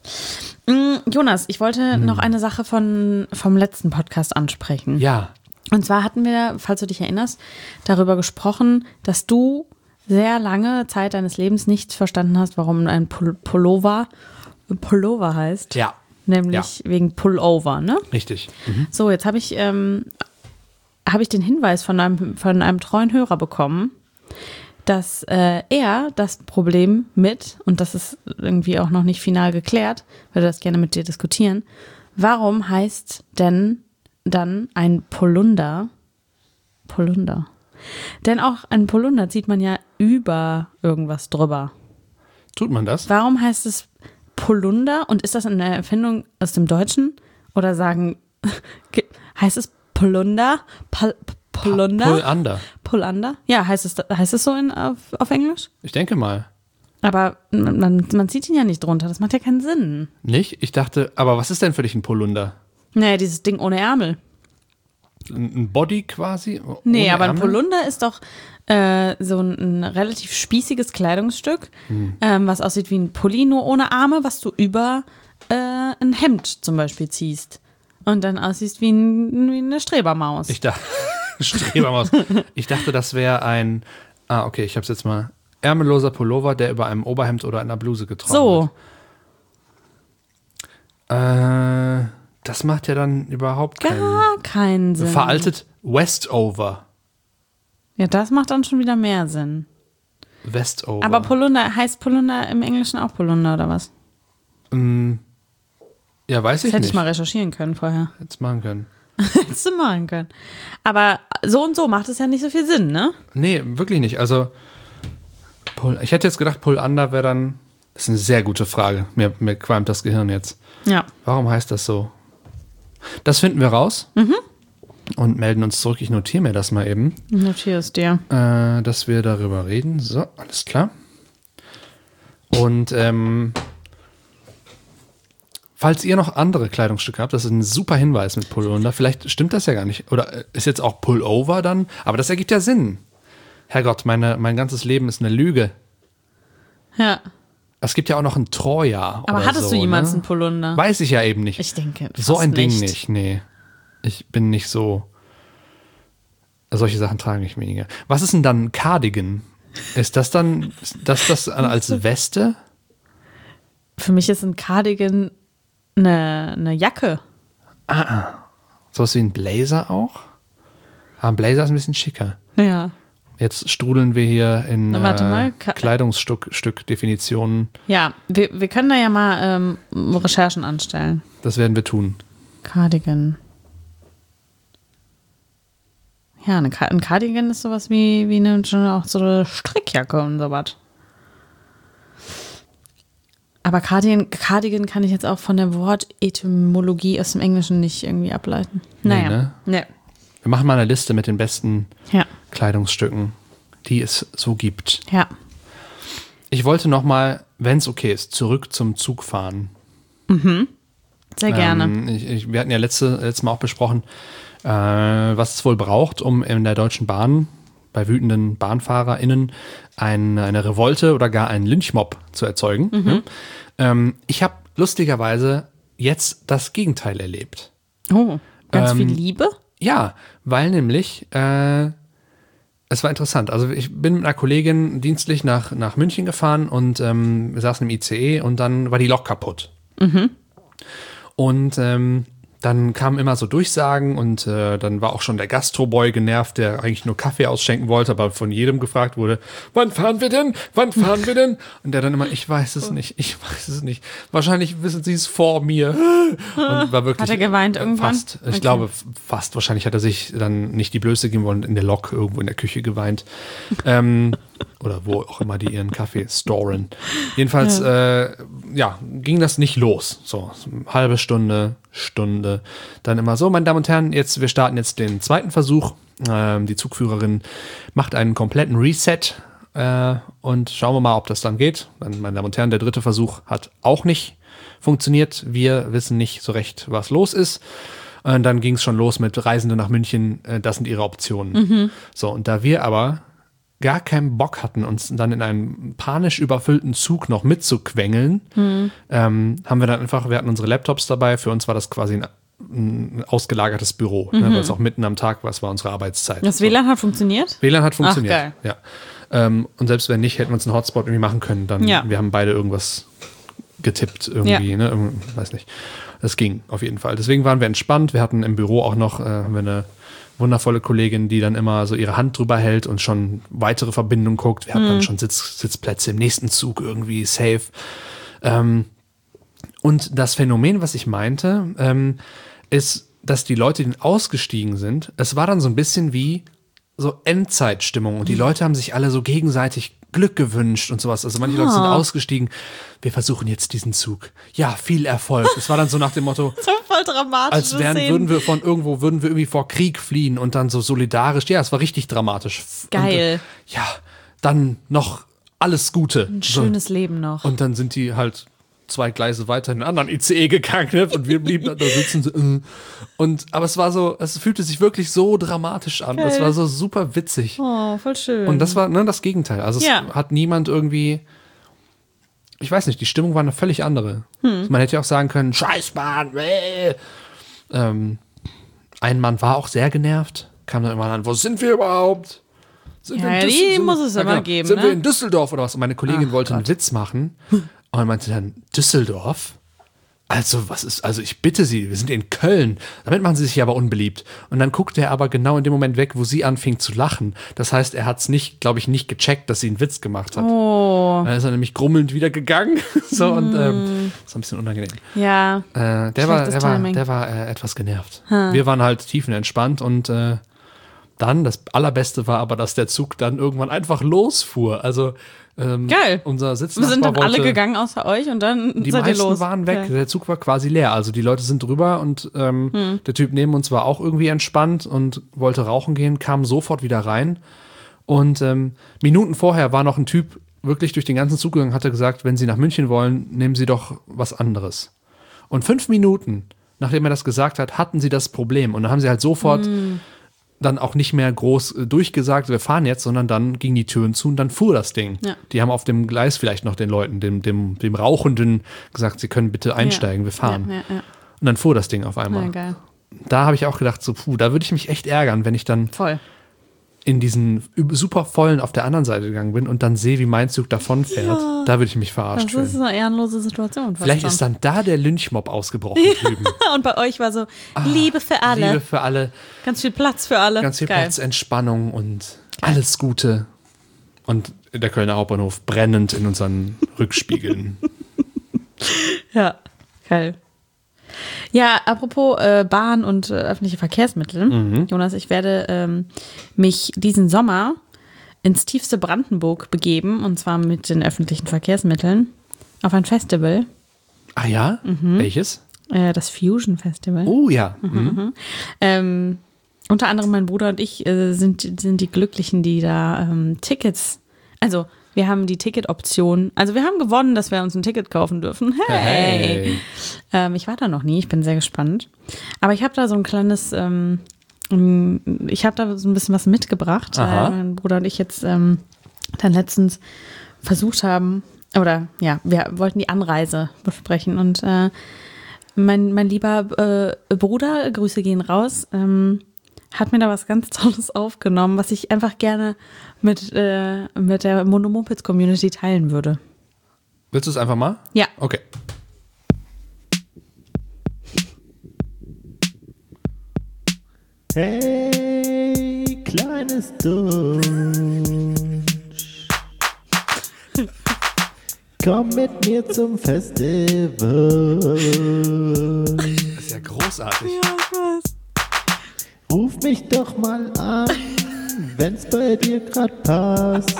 Jonas, ich wollte hm. noch eine Sache von, vom letzten Podcast ansprechen. Ja. Und zwar hatten wir, falls du dich erinnerst, darüber gesprochen, dass du sehr lange Zeit deines Lebens nicht verstanden hast, warum ein Pull- Pullover Pullover heißt. Ja. Nämlich ja. wegen Pullover, ne? Richtig. Mhm. So, jetzt habe ich, ähm, hab ich den Hinweis von einem, von einem treuen Hörer bekommen, dass äh, er das Problem mit, und das ist irgendwie auch noch nicht final geklärt, würde das gerne mit dir diskutieren, warum heißt denn dann ein Polunder Polunder? Denn auch ein Polunder zieht man ja über irgendwas drüber. Tut man das? Warum heißt es Polunder? Und ist das eine Erfindung aus dem Deutschen? Oder sagen, heißt es Polunder? Pol- Polunder? Polunder. Polunder? Ja, heißt es, heißt es so in, auf, auf Englisch? Ich denke mal. Aber man, man zieht ihn ja nicht drunter, das macht ja keinen Sinn. Nicht? Ich dachte, aber was ist denn für dich ein Polunder? Naja, dieses Ding ohne Ärmel. Ein Body quasi? Nee, ohne aber ein Ärmel? Polunder ist doch äh, so ein, ein relativ spießiges Kleidungsstück, hm. ähm, was aussieht wie ein Pulli, nur ohne Arme, was du über äh, ein Hemd zum Beispiel ziehst. Und dann aussiehst wie, ein, wie eine Strebermaus. Ich dachte, Strebermaus. Ich dachte, das wäre ein, ah, okay, ich hab's jetzt mal, ärmelloser Pullover, der über einem Oberhemd oder einer Bluse getragen so. wird. Äh, das macht ja dann überhaupt keinen, Gar keinen Sinn. Veraltet Westover. Ja, das macht dann schon wieder mehr Sinn. Westover. Aber Polunder, heißt Polunder im Englischen auch Polunder oder was? Mm, ja, weiß ich das hätte nicht. ich mal recherchieren können vorher. Hättest machen können. Hättest du machen können. Aber so und so macht es ja nicht so viel Sinn, ne? Nee, wirklich nicht. Also, Pull, ich hätte jetzt gedacht, Polunder wäre dann, das ist eine sehr gute Frage. Mir, mir qualmt das Gehirn jetzt. Ja. Warum heißt das so? Das finden wir raus. Mhm. Und melden uns zurück. Ich notiere mir das mal eben. Notiere es dir. Äh, dass wir darüber reden. So, alles klar. Und ähm, falls ihr noch andere Kleidungsstücke habt, das ist ein super Hinweis mit Pullover. Vielleicht stimmt das ja gar nicht. Oder ist jetzt auch Pullover dann? Aber das ergibt ja Sinn. Herrgott, meine, mein ganzes Leben ist eine Lüge. Ja. Es gibt ja auch noch ein Troja. Aber oder hattest so, du jemals ne? einen Polunder? Weiß ich ja eben nicht. Ich denke, so ein Ding nicht. nicht, nee. Ich bin nicht so. Solche Sachen trage ich weniger. Was ist denn dann ein Cardigan? Ist das dann, ist das das als Weste? Für mich ist ein Cardigan eine, eine Jacke. Ah, ah. Sowas wie ein Blazer auch? Aber ein Blazer ist ein bisschen schicker. Ja. Jetzt strudeln wir hier in Na, warte mal. äh, Kleidungsstück-Definitionen. Ja, wir, wir können da ja mal ähm, Recherchen anstellen. Das werden wir tun. Cardigan. Ja, eine, ein Cardigan ist sowas wie, wie eine, auch so eine Strickjacke und sowas. Aber Cardigan, Cardigan kann ich jetzt auch von der Wortetymologie aus dem Englischen nicht irgendwie ableiten. Naja. Nee, ne? Nee. Wir machen mal eine Liste mit den besten ja. Kleidungsstücken, die es so gibt. Ja. Ich wollte noch mal, wenn es okay ist, zurück zum Zugfahren. Mhm. Sehr gerne. Ähm, ich, ich, wir hatten ja letzte, letztes Mal auch besprochen, äh, was es wohl braucht, um in der Deutschen Bahn bei wütenden BahnfahrerInnen ein, eine Revolte oder gar einen Lynchmob zu erzeugen. Mhm. Ja? Ähm, ich habe lustigerweise jetzt das Gegenteil erlebt. Oh, ganz ähm, viel Liebe? Ja, weil nämlich, äh, es war interessant. Also ich bin mit einer Kollegin dienstlich nach, nach München gefahren und ähm, wir saßen im I C E und dann war die Lok kaputt. Mhm. Und ähm, dann kamen immer so Durchsagen und äh, dann war auch schon der Gastroboy genervt, der eigentlich nur Kaffee ausschenken wollte, aber von jedem gefragt wurde, wann fahren wir denn? Wann fahren wir denn? Und der dann immer, ich weiß es nicht, ich weiß es nicht. Wahrscheinlich wissen sie es vor mir. Und war wirklich hat er geweint irgendwann? Fast. Ich Okay. glaube, fast. Wahrscheinlich hat er sich dann nicht die Blöße geben wollen, in der Lok irgendwo in der Küche geweint. ähm, oder wo auch immer die ihren Kaffee storen. Jedenfalls, ja. Äh, ja, ging das nicht los. So, halbe Stunde, Stunde. Dann immer so, meine Damen und Herren, jetzt, wir starten jetzt den zweiten Versuch. Ähm, die Zugführerin macht einen kompletten Reset äh, und schauen wir mal, ob das dann geht. Dann, meine Damen und Herren, der dritte Versuch hat auch nicht funktioniert. Wir wissen nicht so recht, was los ist. Und dann ging es schon los mit Reisende nach München. Äh, das sind ihre Optionen. Mhm. So, und da wir aber gar keinen Bock hatten, uns dann in einem panisch überfüllten Zug noch mitzuquengeln, mhm. ähm, haben wir dann einfach, wir hatten unsere Laptops dabei, für uns war das quasi ein, ein ausgelagertes Büro, mhm. ne, weil es auch mitten am Tag war, es war unsere Arbeitszeit. Das W L A N hat funktioniert? W L A N hat funktioniert, Ach, geil. ja. Ähm, und selbst wenn nicht, hätten wir uns einen Hotspot irgendwie machen können, dann, ja. wir haben beide irgendwas getippt irgendwie, ja. ne, Irgend, weiß nicht. Das ging auf jeden Fall. Deswegen waren wir entspannt, wir hatten im Büro auch noch, äh, haben wir eine wundervolle Kollegin, die dann immer so ihre Hand drüber hält und schon weitere Verbindungen guckt. Wir hatten mhm. dann schon Sitz, Sitzplätze im nächsten Zug irgendwie safe. Ähm, und das Phänomen, was ich meinte, ähm, ist, dass die Leute, die ausgestiegen sind, es war dann so ein bisschen wie so Endzeitstimmung und die Leute haben sich alle so gegenseitig Glück gewünscht und sowas. Also manche Leute sind ausgestiegen. Wir versuchen jetzt diesen Zug. Ja, viel Erfolg. Es war dann so nach dem Motto, so voll dramatisch. als wären, Szenen. würden wir von irgendwo, würden wir irgendwie vor Krieg fliehen und dann so solidarisch. Ja, es war richtig dramatisch. Geil. Und, ja, dann noch alles Gute. Ein schönes so. Leben noch. Und dann sind die halt zwei Gleise weiter in einen anderen I C E gegangen, ne? Und wir blieben da sitzen. So, äh. Und, aber es war so, es fühlte sich wirklich so dramatisch an. Es war so super witzig. Oh, voll schön. Und das war ne, das Gegenteil. Also es ja. hat niemand irgendwie, ich weiß nicht, die Stimmung war eine völlig andere. Hm. Man hätte ja auch sagen können, Scheißbahn, äh. ähm, ein Mann war auch sehr genervt, kam dann immer an, wo sind wir überhaupt? Sind ja, wir in die Düssel- muss es ja, immer genau. geben. Sind ne? wir in Düsseldorf oder was? Und meine Kollegin Ach, wollte einen Gott. Witz machen und meinte dann, Düsseldorf? Also, was ist, also ich bitte Sie, wir sind in Köln. Damit machen Sie sich aber unbeliebt. Und dann guckte er aber genau in dem Moment weg, wo sie anfing zu lachen. Das heißt, er hat es nicht, glaube ich, nicht gecheckt, dass sie einen Witz gemacht hat. Oh. Dann ist er nämlich grummelnd wieder gegangen. so, und ähm, das war ein bisschen unangenehm. Ja. Äh, der, war, der, war, Timing. der war äh, etwas genervt. Huh. Wir waren halt tiefenentspannt und äh, dann, das Allerbeste war aber, dass der Zug dann irgendwann einfach losfuhr. Also ähm, Geil. unser Wir Sitznachbar sind dann alle wollte, gegangen außer euch und dann die seid ihr meisten los. waren weg, Okay. der Zug war quasi leer. Also die Leute sind drüber und ähm, Hm. der Typ neben uns war auch irgendwie entspannt und wollte rauchen gehen, kam sofort wieder rein. Und ähm, Minuten vorher war noch ein Typ wirklich durch den ganzen Zug gegangen, hatte gesagt, wenn Sie nach München wollen, nehmen Sie doch was anderes. Und fünf Minuten, nachdem er das gesagt hat, hatten sie das Problem. Und dann haben sie halt sofort Hm. dann auch nicht mehr groß äh, durchgesagt, wir fahren jetzt, sondern dann gingen die Türen zu und dann fuhr das Ding. Ja. Die haben auf dem Gleis vielleicht noch den Leuten, dem, dem, dem Rauchenden gesagt, sie können bitte einsteigen, wir fahren. Ja, ja, ja. Und dann fuhr das Ding auf einmal. Ja, geil. Da habe ich auch gedacht, so, puh, da würde ich mich echt ärgern, wenn ich dann Voll. in diesen üb- super vollen auf der anderen Seite gegangen bin und dann sehe, wie mein Zug davonfährt. Ja. Da würde ich mich verarscht Das ist fühlen. eine ehrenlose Situation. fast Vielleicht schon. ist dann da der Lynchmob ausgebrochen drüben. Und bei euch war so Liebe für alle. Liebe für alle, Ganz viel Platz für alle. ganz viel Geil. Platz, Entspannung und alles Gute. Und der Kölner Hauptbahnhof brennend in unseren Rückspiegeln. Ja, geil. Ja, apropos äh, Bahn und äh, öffentliche Verkehrsmittel. Mhm. Jonas, ich werde ähm, mich diesen Sommer ins tiefste Brandenburg begeben, und zwar mit den öffentlichen Verkehrsmitteln, auf ein Festival, Ah ja? Welches? äh, das Fusion Festival. Oh ja. Mhm. Ähm, unter anderem mein Bruder und ich äh, sind, sind die Glücklichen, die da ähm, Tickets, also wir haben die Ticketoption, also wir haben gewonnen, dass wir uns ein Ticket kaufen dürfen. Hey! Hey. Ähm, ich war da noch nie, ich bin sehr gespannt. Aber ich habe da so ein kleines, ähm, ich habe da so ein bisschen was mitgebracht, Aha. weil mein Bruder und ich jetzt ähm, dann letztens versucht haben, oder ja, wir wollten die Anreise besprechen und äh, mein, mein lieber äh, Bruder, Grüße gehen raus, ähm, hat mir da was ganz Tolles aufgenommen, was ich einfach gerne mit, äh, mit der Monomopeds-Community teilen würde. Willst du es einfach mal? Ja. Okay. Hey, kleines Dunsch. Komm mit mir zum Festival. Das ist ja großartig. Ja, ich weiß. Ruf mich doch mal an, wenn's bei dir grad passt.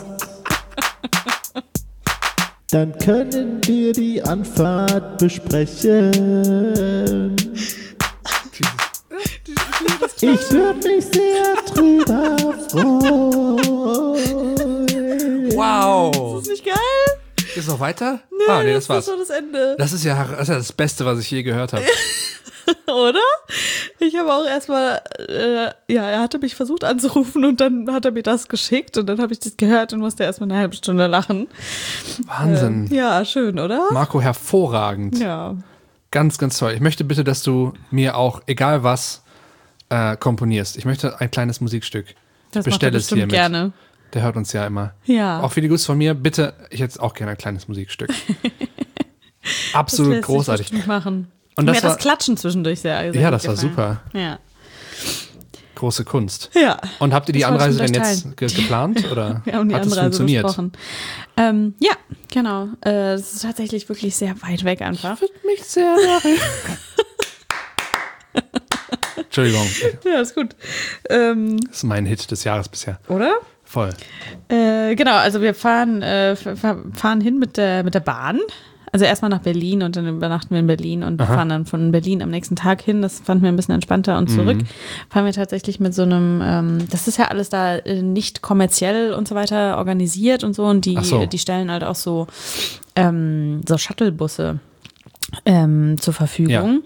Dann können wir die Anfahrt besprechen. Ich würde mich sehr drüber freuen. Wow. Ist das nicht geil? Ist noch weiter? Nee, ah, nee, das das war's. ist so das Ende. Das ist ja das, ist ja das Beste, was ich je gehört habe. Oder? Ich habe auch erstmal, äh, ja, er hatte mich versucht anzurufen und dann hat er mir das geschickt und dann habe ich das gehört und musste erstmal eine halbe Stunde lachen. Wahnsinn. Äh, ja, schön, oder? Marco, hervorragend. Ja. Ganz, ganz toll. Ich möchte bitte, dass du mir auch, egal was, äh, komponierst. Ich möchte ein kleines Musikstück. Das Bestell macht er es bestimmt hiermit. gerne. Der hört uns ja immer. Ja. Auch viele Grüße von mir. Bitte, ich hätte auch gerne ein kleines Musikstück. Das Absolut lässt sich großartig. bestimmt machen. Und Mir das hat das war- Klatschen zwischendurch sehr, sehr Ja, gut das war gefallen. super. Ja. Große Kunst. Ja. Und habt ihr die Das wollte ich Anreise mit denn euch jetzt ge geplant? Oder Wir haben die hat es Anreise funktioniert? besprochen. Ähm, ja, genau. Äh, Es ist tatsächlich wirklich sehr weit weg einfach. Würde mich sehr Entschuldigung, Ja, ist gut. Ähm, das ist mein Hit des Jahres bisher. oder? Voll. Äh, genau, also wir fahren, äh, fahren hin mit der, mit der Bahn. Also erstmal nach Berlin und dann übernachten wir in Berlin und Aha. fahren dann von Berlin am nächsten Tag hin. Das fanden wir ein bisschen entspannter und zurück. Mhm. Fahren wir tatsächlich mit so einem, ähm, das ist ja alles da äh, nicht kommerziell und so weiter organisiert und so. Und die, Ach so. die stellen halt auch so, ähm, so Shuttlebusse ähm, zur Verfügung,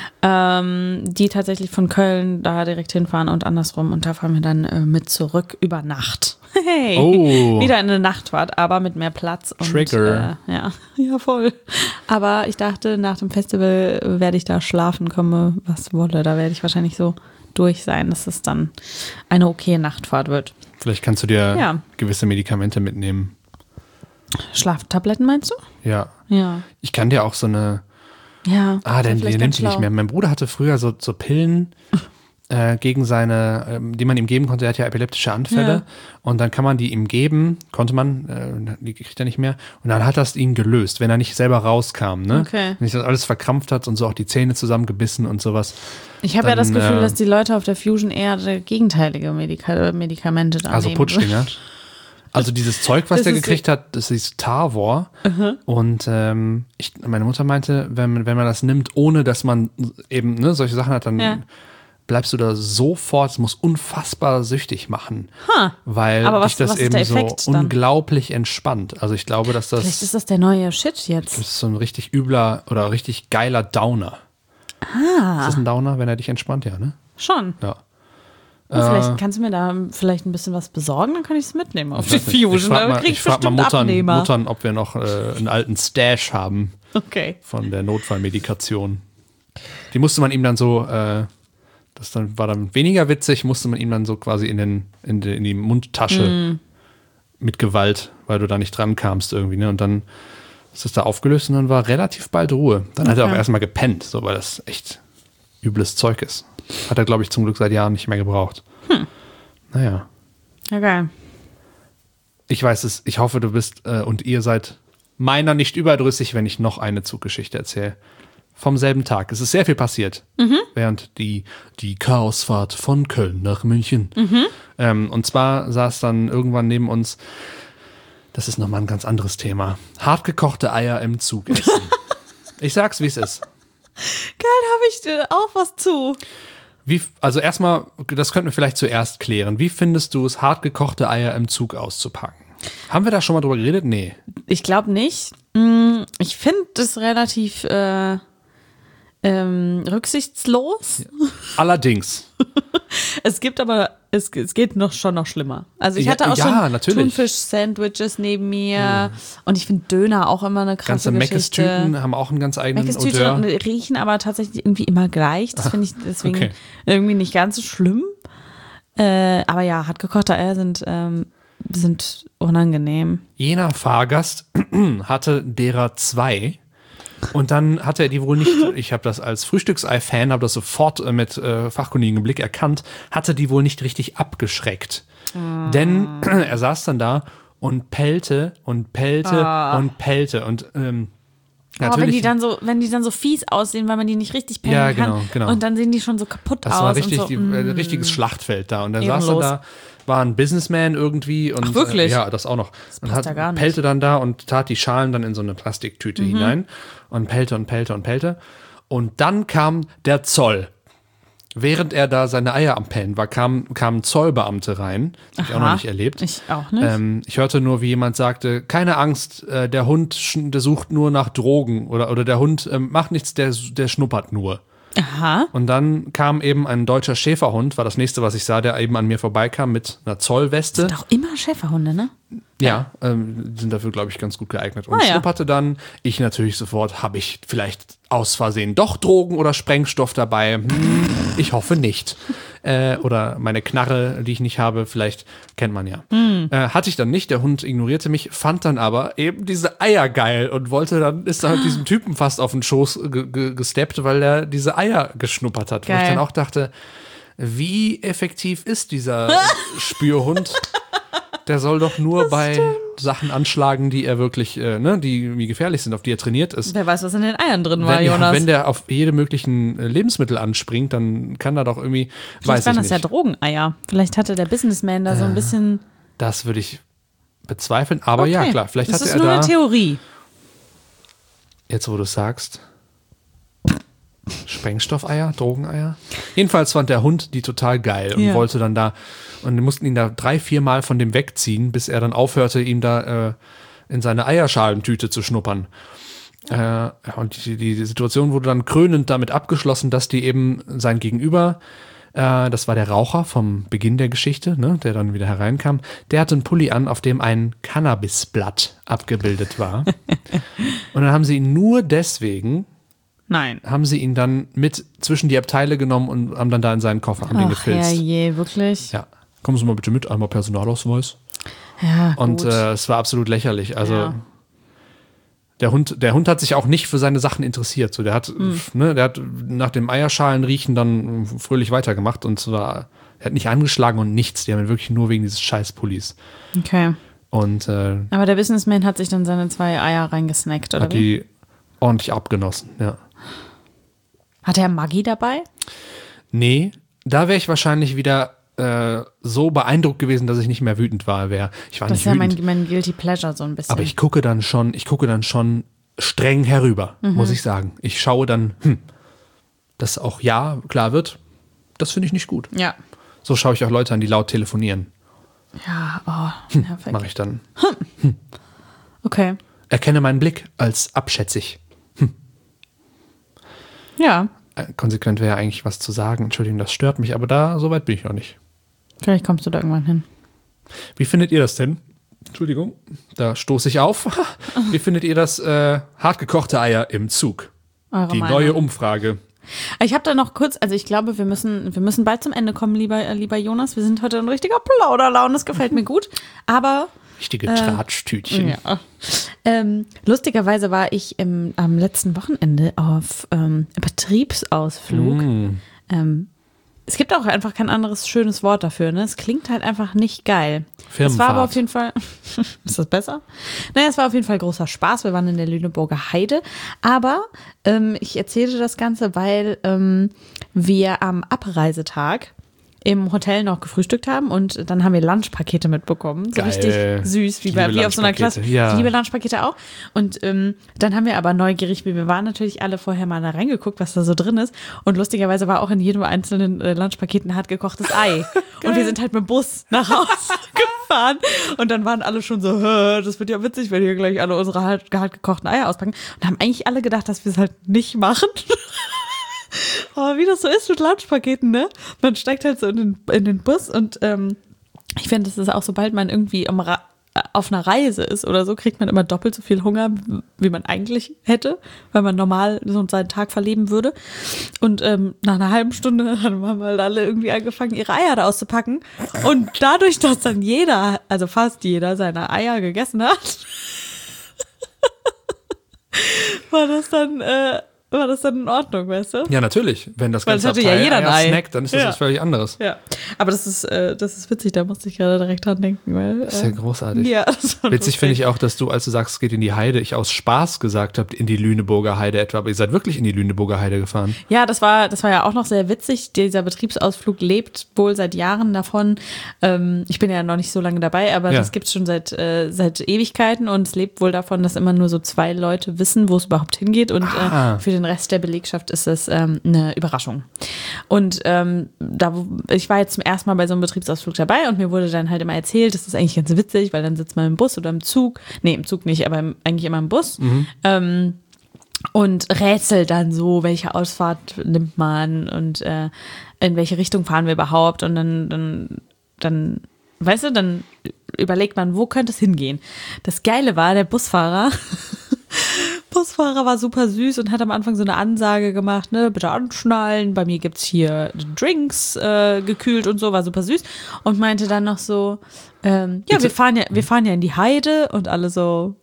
ähm, die tatsächlich von Köln da direkt hinfahren und andersrum. Und da fahren wir dann äh, mit zurück über Nacht. Hey, Oh. wieder eine Nachtfahrt, aber mit mehr Platz. Und, Trigger. Äh, ja, ja, voll. Aber ich dachte, nach dem Festival werde ich da schlafen, komme, was wolle. Da werde ich wahrscheinlich so durch sein, dass es dann eine okaye Nachtfahrt wird. Vielleicht kannst du dir Ja. gewisse Medikamente mitnehmen. Schlaftabletten meinst du? Ja. Ja. Ich kann dir auch so eine. Ja. Ah, das denn wär die vielleicht nimmt ganz die nicht schlau. mehr. Mein Bruder hatte früher so, so Pillen äh, gegen seine, ähm, die man ihm geben konnte. Er hat ja epileptische Anfälle. Ja. Und dann kann man die ihm geben, konnte man, äh, die kriegt er nicht mehr. Und dann hat das ihn gelöst, wenn er nicht selber rauskam. Ne? Okay. Wenn sich das alles verkrampft hat und so auch die Zähne zusammengebissen und sowas. Ich habe ja das Dann, Gefühl, äh, dass die Leute auf der Fusion eher gegenteilige Medika Medikamente da Also nehmen. Putschdinger. Also dieses Zeug, was Das der ist- gekriegt hat, das ist Tarvor. Und ähm, ich, meine Mutter meinte, wenn, wenn man das nimmt, ohne dass man eben ne, solche Sachen hat, dann Ja. bleibst du da sofort, es muss unfassbar süchtig machen. Ha. Weil Aber was- dich das was ist eben der so Effekt dann? unglaublich entspannt. Also ich glaube, dass das, Vielleicht ist das der neue Shit jetzt. das ist so ein richtig übler oder richtig geiler Downer. Ah. Ist das ein Downer, wenn er dich entspannt? Ja, ne? Schon. Ja. Oh, vielleicht kannst du mir da vielleicht ein bisschen was besorgen, dann kann ich es mitnehmen auf die Ich weiß nicht. Fusion. Ich frage Da mal, krieg ich frag mal bestimmt Muttern, Abnehmer. Muttern, ob wir noch äh, einen alten Stash haben Okay. von der Notfallmedikation. Die musste man ihm dann so, äh, das dann war dann weniger witzig, musste man ihm dann so quasi in, den, in, die, in die Mundtasche mit Gewalt, weil du da nicht dran kamst irgendwie. Ne? Und dann ist das da aufgelöst und dann war relativ bald Ruhe. Dann hat er auch Okay. erstmal gepennt, so, weil das echt übles Zeug ist. Hat er, glaube ich, zum Glück seit Jahren nicht mehr gebraucht. Naja. Ja, geil. Ich weiß es, ich hoffe, du bist äh, und ihr seid meiner nicht überdrüssig, wenn ich noch eine Zuggeschichte erzähle. Vom selben Tag. Es ist sehr viel passiert, während die, die Chaosfahrt von Köln nach München. Ähm, und zwar saß dann irgendwann neben uns, das ist nochmal ein ganz anderes Thema, hartgekochte Eier im Zug essen. Ich sag's, wie es ist. Geil, habe ich äh, auch was zu. Wie, also erstmal, das könnten wir vielleicht zuerst klären. Wie findest du es, hartgekochte Eier im Zug auszupacken? Haben wir da schon mal drüber geredet? Nee. Ich glaube nicht. Mm, Ich finde das relativ äh, ähm, rücksichtslos. Allerdings. Es gibt aber, es, es geht noch schon noch schlimmer. Also ich Ja, hatte auch ja, schon natürlich. Thunfisch-Sandwiches neben mir und ich finde Döner auch immer eine krasse Ganze Geschichte. Meckes-Tüten haben auch einen ganz eigenen Meckes-Tüten Odeur. riechen aber tatsächlich irgendwie immer gleich. Das finde ich deswegen okay. irgendwie nicht ganz so schlimm. Äh, aber ja, hartgekochte Eier sind, ähm, sind unangenehm. Jener Fahrgast hatte derer zwei Und dann hat er die wohl nicht, ich habe das als Frühstücksei-Fan, habe das sofort äh, mit äh, fachkundigem Blick erkannt, hatte die wohl nicht richtig abgeschreckt. Oh. Denn er saß dann da und pellte und pellte oh. und pellte und ähm, Oh, wenn die dann so, wenn die dann so fies aussehen, weil man die nicht richtig pellen ja, genau, kann. Genau. Und dann sehen die schon so kaputt das aus. Das war richtig, und so, die, mm. ein richtiges Schlachtfeld da. Und dann Ehrenlos. saß er da, war ein Businessman irgendwie. Und, Ach, wirklich? Äh, ja, das auch noch. Das und passt hat, ja gar nicht. pellte dann da und tat die Schalen dann in so eine Plastiktüte mhm. hinein. Und pellte und pellte und pellte. Und dann kam der Zoll. Während er da seine Eier am Pellen war, kamen kam Zollbeamte rein. Das habe ich auch noch nicht erlebt. Ich auch nicht. Ähm, ich hörte nur, wie jemand sagte, keine Angst, äh, der Hund sch- der sucht nur nach Drogen. Oder, oder der Hund äh, macht nichts, der, der schnuppert nur. Aha. Und dann kam eben ein deutscher Schäferhund, war das nächste, was ich sah, der eben an mir vorbeikam mit einer Zollweste. Das sind doch immer Schäferhunde, ne? Ja, ähm, die sind dafür, glaube ich, ganz gut geeignet. Und ah, ja. schnupperte dann, ich natürlich sofort, habe ich vielleicht aus Versehen doch Drogen oder Sprengstoff dabei? Hm, ich hoffe nicht. Äh, oder meine Knarre, die ich nicht habe, vielleicht kennt man ja. Hm. Äh, hatte ich dann nicht, der Hund ignorierte mich, fand dann aber eben diese Eier geil und wollte dann, ist dann halt diesem Typen fast auf den Schoß ge- ge- gesteppt, weil er diese Eier geschnuppert hat. Geil. Wo ich dann auch dachte, wie effektiv ist dieser Spürhund? Der soll doch nur das bei stimmt. Sachen anschlagen, die er wirklich, äh, ne, die irgendwie gefährlich sind, auf die er trainiert ist. Wer weiß, was in den Eiern drin war, wenn, Jonas. Wenn der auf jede möglichen Lebensmittel anspringt, dann kann er doch irgendwie, Vielleicht weiß waren ich das nicht. ja Drogeneier. Vielleicht hatte der Businessman da so ein bisschen. Das würde ich bezweifeln, aber okay. ja, klar, vielleicht das hatte ist er nur da. eine Theorie. Jetzt, wo du es sagst. Sprengstoffeier, Drogeneier. Jedenfalls fand der Hund die total geil und ja. wollte dann da, und wir mussten ihn da drei, vier Mal von dem wegziehen, bis er dann aufhörte, ihm da äh, in seine Eierschalentüte zu schnuppern. Äh, und die, die Situation wurde dann krönend damit abgeschlossen, dass die eben sein Gegenüber, äh, das war der Raucher vom Beginn der Geschichte, ne, der dann wieder hereinkam, der hatte einen Pulli an, auf dem ein Cannabisblatt abgebildet war. Und dann haben sie ihn nur deswegen Nein. haben sie ihn dann mit zwischen die Abteile genommen und haben dann da in seinen Koffer, haben den gefilzt. Ja, je, wirklich? Ja. Kommen Sie mal bitte mit, einmal Personalausweis. Ja, Und gut. äh, es war absolut lächerlich. Also Ja. der Hund, der Hund hat sich auch nicht für seine Sachen interessiert. So, der hat, Mhm. ne, der hat nach dem Eierschalenriechen dann fröhlich weitergemacht und zwar, er hat nicht angeschlagen und nichts. Die haben ihn wirklich nur wegen dieses Scheiß-Pullis. Okay. Und äh, Aber der Businessman hat sich dann seine zwei Eier reingesnackt, oder hat wie? die ordentlich abgenossen, ja. Hat er Maggi dabei? Nee, da wäre ich wahrscheinlich wieder äh, so beeindruckt gewesen, dass ich nicht mehr wütend war. Wär. Ich war Das nicht ist ja wütend. mein, mein Guilty Pleasure so ein bisschen. Aber ich gucke dann schon, ich gucke dann schon streng herüber, Mhm. muss ich sagen. Ich schaue dann, hm, dass auch ja klar wird, das finde ich nicht gut. Ja. So schaue ich auch Leute an, die laut telefonieren. Ja, oh, Hm, nervig. mache ich dann. Okay. Erkenne meinen Blick als abschätzig. Ja, Äh, Konsequent wäre eigentlich was zu sagen. Entschuldigung, das stört mich, aber da, so weit bin ich noch nicht. vielleicht kommst du da irgendwann hin. Wie findet ihr das denn? Entschuldigung, da stoße ich auf. Wie findet ihr das äh, hartgekochte Eier im Zug? Eure Die Meinung. neue Umfrage. Ich habe da noch kurz, also ich glaube, wir müssen, wir müssen bald zum Ende kommen, lieber, äh, lieber Jonas. Wir sind heute in richtiger Plauderlaune, das gefällt mir gut. Aber Richtige Tratsch-Tütchen. ja. Ähm, lustigerweise war ich im, am letzten Wochenende auf ähm, Betriebsausflug. Mm. Ähm, es gibt auch einfach kein anderes schönes Wort dafür. Ne? Es klingt halt einfach nicht geil. Es war aber auf jeden Fall. Ist das besser? Naja, es war auf jeden Fall großer Spaß. Wir waren in der Lüneburger Heide. Aber ähm, ich erzählte das Ganze, weil ähm, wir am Abreisetag im Hotel noch gefrühstückt haben und dann haben wir Lunchpakete mitbekommen. So Geil. richtig süß, wie, Ich bei, liebe wie auf so einer Lunchpakete, Klasse. ja. Ich liebe Lunchpakete auch. Und ähm, dann haben wir aber neugierig, wie wir waren natürlich alle vorher mal da reingeguckt, was da so drin ist. Und lustigerweise war auch in jedem einzelnen äh, Lunchpaket ein hart gekochtes Ei. Und wir sind halt mit dem Bus nach Hause gefahren. Und dann waren alle schon so, Hö, das wird ja witzig, wenn wir gleich alle unsere hart, hart gekochten Eier auspacken. Und haben eigentlich alle gedacht, dass wir es halt nicht machen. Aber wie das so ist mit Lunchpaketen, ne? Man steigt halt so in den, in den Bus und ähm, ich finde, das ist auch, sobald man irgendwie am Ra- auf einer Reise ist oder so, kriegt man immer doppelt so viel Hunger, wie man eigentlich hätte, weil man normal so seinen Tag verleben würde. Und ähm, nach einer halben Stunde haben halt alle irgendwie angefangen, ihre Eier da auszupacken. Und dadurch, dass dann jeder, also fast jeder, seine Eier gegessen hat, war das dann, äh, war das dann in Ordnung, weißt du? Ja, natürlich. Wenn das Weil ganze es hatte ja Abteil jeder ein Eier Ei. snackt, dann ist das Ja. was völlig anderes. Ja, aber das ist, äh, das ist witzig, da musste ich gerade direkt dran denken. Weil, äh, Das ist ja großartig. Ja, das war Witzig lustig. finde ich auch, dass du, als du sagst, es geht in die Heide, ich aus Spaß gesagt habe, in die Lüneburger Heide etwa, aber ihr seid wirklich in die Lüneburger Heide gefahren. Ja, das war, das war ja auch noch sehr witzig. Dieser Betriebsausflug lebt wohl seit Jahren davon. Ähm, ich bin ja noch nicht so lange dabei, aber Ja. das gibt es schon seit, äh, seit Ewigkeiten und es lebt wohl davon, dass immer nur so zwei Leute wissen, wo es überhaupt hingeht und Ah. äh, für den Rest der Belegschaft ist es ähm, eine Überraschung. Und ähm, da, ich war jetzt zum ersten Mal bei so einem Betriebsausflug dabei und mir wurde dann halt immer erzählt, das ist eigentlich ganz witzig, weil dann sitzt man im Bus oder im Zug. Nee, im Zug nicht, aber im, eigentlich immer im Bus. Ähm, und rätselt dann so, welche Ausfahrt nimmt man und äh, in welche Richtung fahren wir überhaupt und dann, dann, dann, weißt du, dann überlegt man, wo könnte es hingehen. Das Geile war, der Busfahrer, Busfahrer war super süß und hat am Anfang so eine Ansage gemacht, ne, bitte anschnallen, bei mir gibt's hier Drinks äh, gekühlt und so, war super süß und meinte dann noch so, ähm, ja, Bitte. wir fahren ja, wir fahren ja in die Heide und alle so,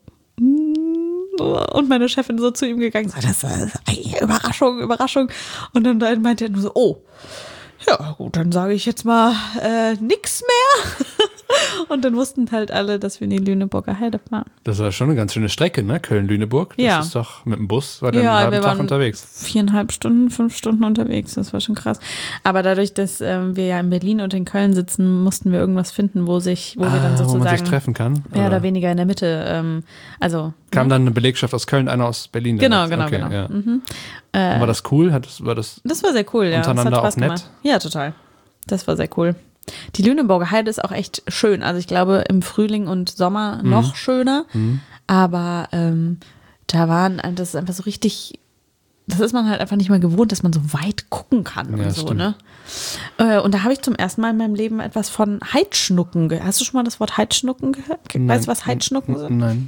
und meine Chefin so zu ihm gegangen, so, das ist eine Überraschung, Überraschung. Und dann meinte er nur so, oh, ja gut, dann sage ich jetzt mal äh, nix mehr. Und dann wussten halt alle, dass wir in die Lüneburger Heide fahren. Das war schon eine ganz schöne Strecke, ne? Köln-Lüneburg. Das Ja. ist doch mit dem Bus, war dann Ja, einen halben wir Tag waren unterwegs. viereinhalb Stunden, fünf Stunden unterwegs. Das war schon krass. Aber dadurch, dass ähm, wir ja in Berlin und in Köln sitzen, mussten wir irgendwas finden, wo sich, wo wir dann Ah, wo man sich sozusagen treffen kann. mehr oder weniger in der Mitte, ähm, also Kam dann eine Belegschaft aus Köln, einer aus Berlin. dann Genau, jetzt. genau, okay, genau. Ja. Mhm. Äh, war das cool? Hat das, war das Das war sehr cool, ja. Untereinander das hat Spaß auch nett? gemacht. Ja, total. Das war sehr cool. Die Lüneburger Heide ist auch echt schön. Also ich glaube im Frühling und Sommer Mhm. noch schöner. Aber ähm, da waren, das ist einfach so richtig, das ist man halt einfach nicht mehr gewohnt, dass man so weit gucken kann Ja, und so, stimmt. ne? Äh, und da habe ich zum ersten Mal in meinem Leben etwas von Heidschnucken gehört. Hast du schon mal das Wort Heidschnucken gehört? Weißt du, was Heidschnucken sind? Nein.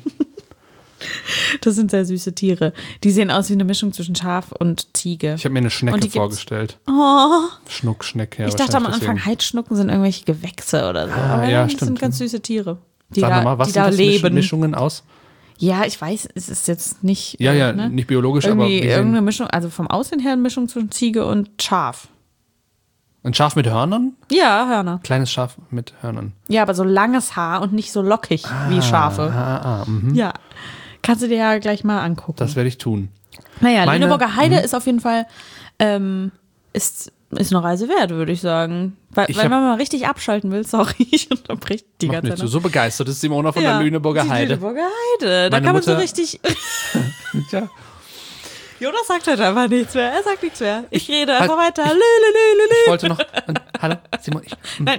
Das sind sehr süße Tiere. Die sehen aus wie eine Mischung zwischen Schaf und Ziege. Ich habe mir eine Und Schnecke die gibt's- vorgestellt. Oh, Schnuck, Schneck, ja. ich dachte am wahrscheinlich Anfang, deswegen. Heidschnucken sind irgendwelche Gewächse oder so. Ah, Aber ja, das stimmt. sind ganz süße Tiere, die Sag da, nochmal, was die sind da das Misch- leben. Mischungen aus? Ja, ich weiß, es ist jetzt nicht. Ja, äh, ja, ne? nicht biologisch, aber Irgendwie wie sehen- irgendeine Mischung, also vom Aussehen her eine Mischung zwischen Ziege und Schaf. ein Schaf mit Hörnern? Ja, Hörner. Kleines Schaf mit Hörnern. Ja, aber so langes Haar und nicht so lockig wie Schafe. Ah, ah, mhm. Ja. Kannst du dir ja gleich mal angucken. Das werde ich tun. Naja, Meine- Lüneburger Heide ist auf jeden Fall ähm, ist, ist eine Reise wert, würde ich sagen. Weil, Ich weil hab- wenn man mal richtig abschalten will, sorry, ich unterbrich die Macht ganze nicht Zeit. so. So begeistert ist Simona von Ja, der Lüneburger die Heide. Lüneburger Heide. Da Meine kann man so Mutter- richtig. Ja. Jonas sagt halt einfach nichts mehr. Er sagt nichts mehr. Ich rede halt, einfach weiter. ich- Lü, lü, lü, lü, Ich lü. wollte noch. Hallo, Simon. Ich, Nein.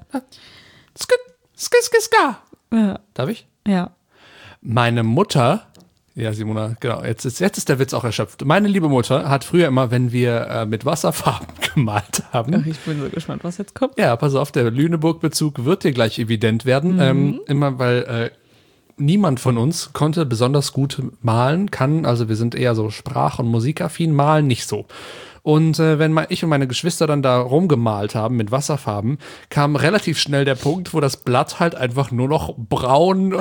Skit, skit, skit, ska. Ja. Darf ich? Ja. Meine Mutter, ja, Simona, genau, jetzt ist, jetzt ist der Witz auch erschöpft. Meine liebe Mutter hat früher immer, wenn wir äh, mit Wasserfarben gemalt haben, Ich bin so gespannt, was jetzt kommt. ja, pass auf, der Lüneburg-Bezug wird dir gleich evident werden. Ähm, immer weil äh, niemand von uns konnte besonders gut malen, kann, also wir sind eher so sprach- und musikaffin, malen nicht so. Und äh, wenn mal ich und meine Geschwister dann da rumgemalt haben mit Wasserfarben, kam relativ schnell der Punkt, wo das Blatt halt einfach nur noch braun,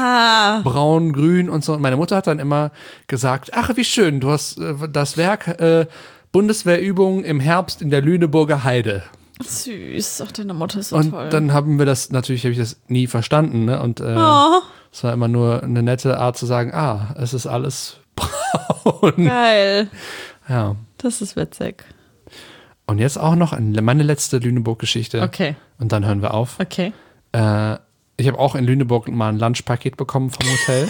braun, grün und so. Und meine Mutter hat dann immer gesagt, ach, wie schön, du hast äh, das Werk äh, Bundeswehrübung im Herbst in der Lüneburger Heide. Süß. Ach, deine Mutter ist so Und toll. dann haben wir das, natürlich habe ich das nie verstanden, ne? Und äh, Oh, es war immer nur eine nette Art zu sagen, ah, es ist alles braun. geil. Ja. Das ist witzig. Und jetzt auch noch eine, meine letzte Lüneburg-Geschichte. Okay. Und dann hören wir auf. Okay. Äh, ich habe auch in Lüneburg mal ein Lunchpaket bekommen vom Hotel.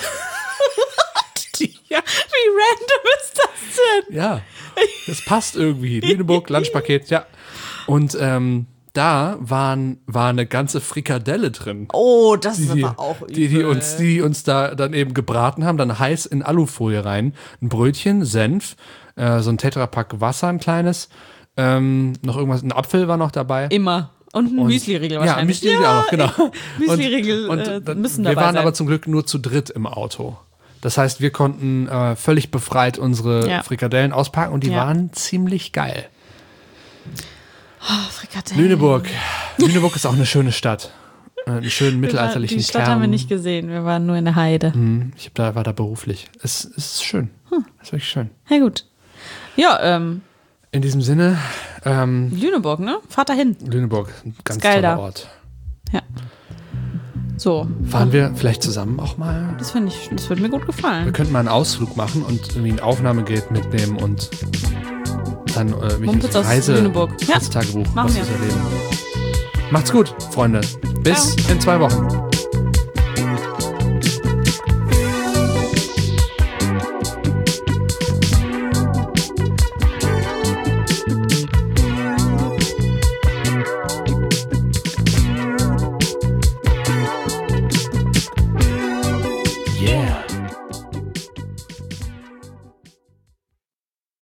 Ja, wie random ist das denn? Ja, das passt irgendwie. Lüneburg, Lunchpaket, ja. Und ähm, da waren, war eine ganze Frikadelle drin. Oh, das ist die, aber auch übel. die, die uns, die uns da dann eben gebraten haben, dann heiß in Alufolie rein. Ein Brötchen, Senf, äh, so ein Tetrapack Wasser, ein kleines, ähm, noch irgendwas, ein Apfel war noch dabei. Immer. Und ein Und- Müsli-Riegel Ja, wahrscheinlich. Müsli-Riegel auch noch, genau. Müsli-Riegel Und- äh, und dann- müssen Wir dabei waren sein. aber zum Glück nur zu dritt im Auto. Das heißt, wir konnten äh, völlig befreit unsere Ja. Frikadellen auspacken und die Ja. waren ziemlich geil. Oh, Frikadellen. Lüneburg. Lüneburg ist auch eine schöne Stadt. äh, einen schönen mittelalterlichen Die Stadt Kern. haben wir nicht gesehen, wir waren nur in der Heide. Mhm, ich hab da, war da beruflich. Es, es ist schön. Hm. Es ist wirklich schön. Ja gut. Ja, ähm, In diesem Sinne, ähm, Lüneburg, ne? Fahrt dahin. Lüneburg, ein ganz Ist geil toller da. Ort. Ja. So. Fahren wir vielleicht zusammen auch mal? Das finde ich, das würde mir gut Wir gefallen. könnten mal einen Ausflug machen und irgendwie ein Aufnahmegerät mitnehmen und dann äh, mich Mumpitz aus Reise, Lüneburg. Ja, Tagebuch, machen was wir. wir so erleben. Macht's gut, Freunde. Bis in zwei Wochen.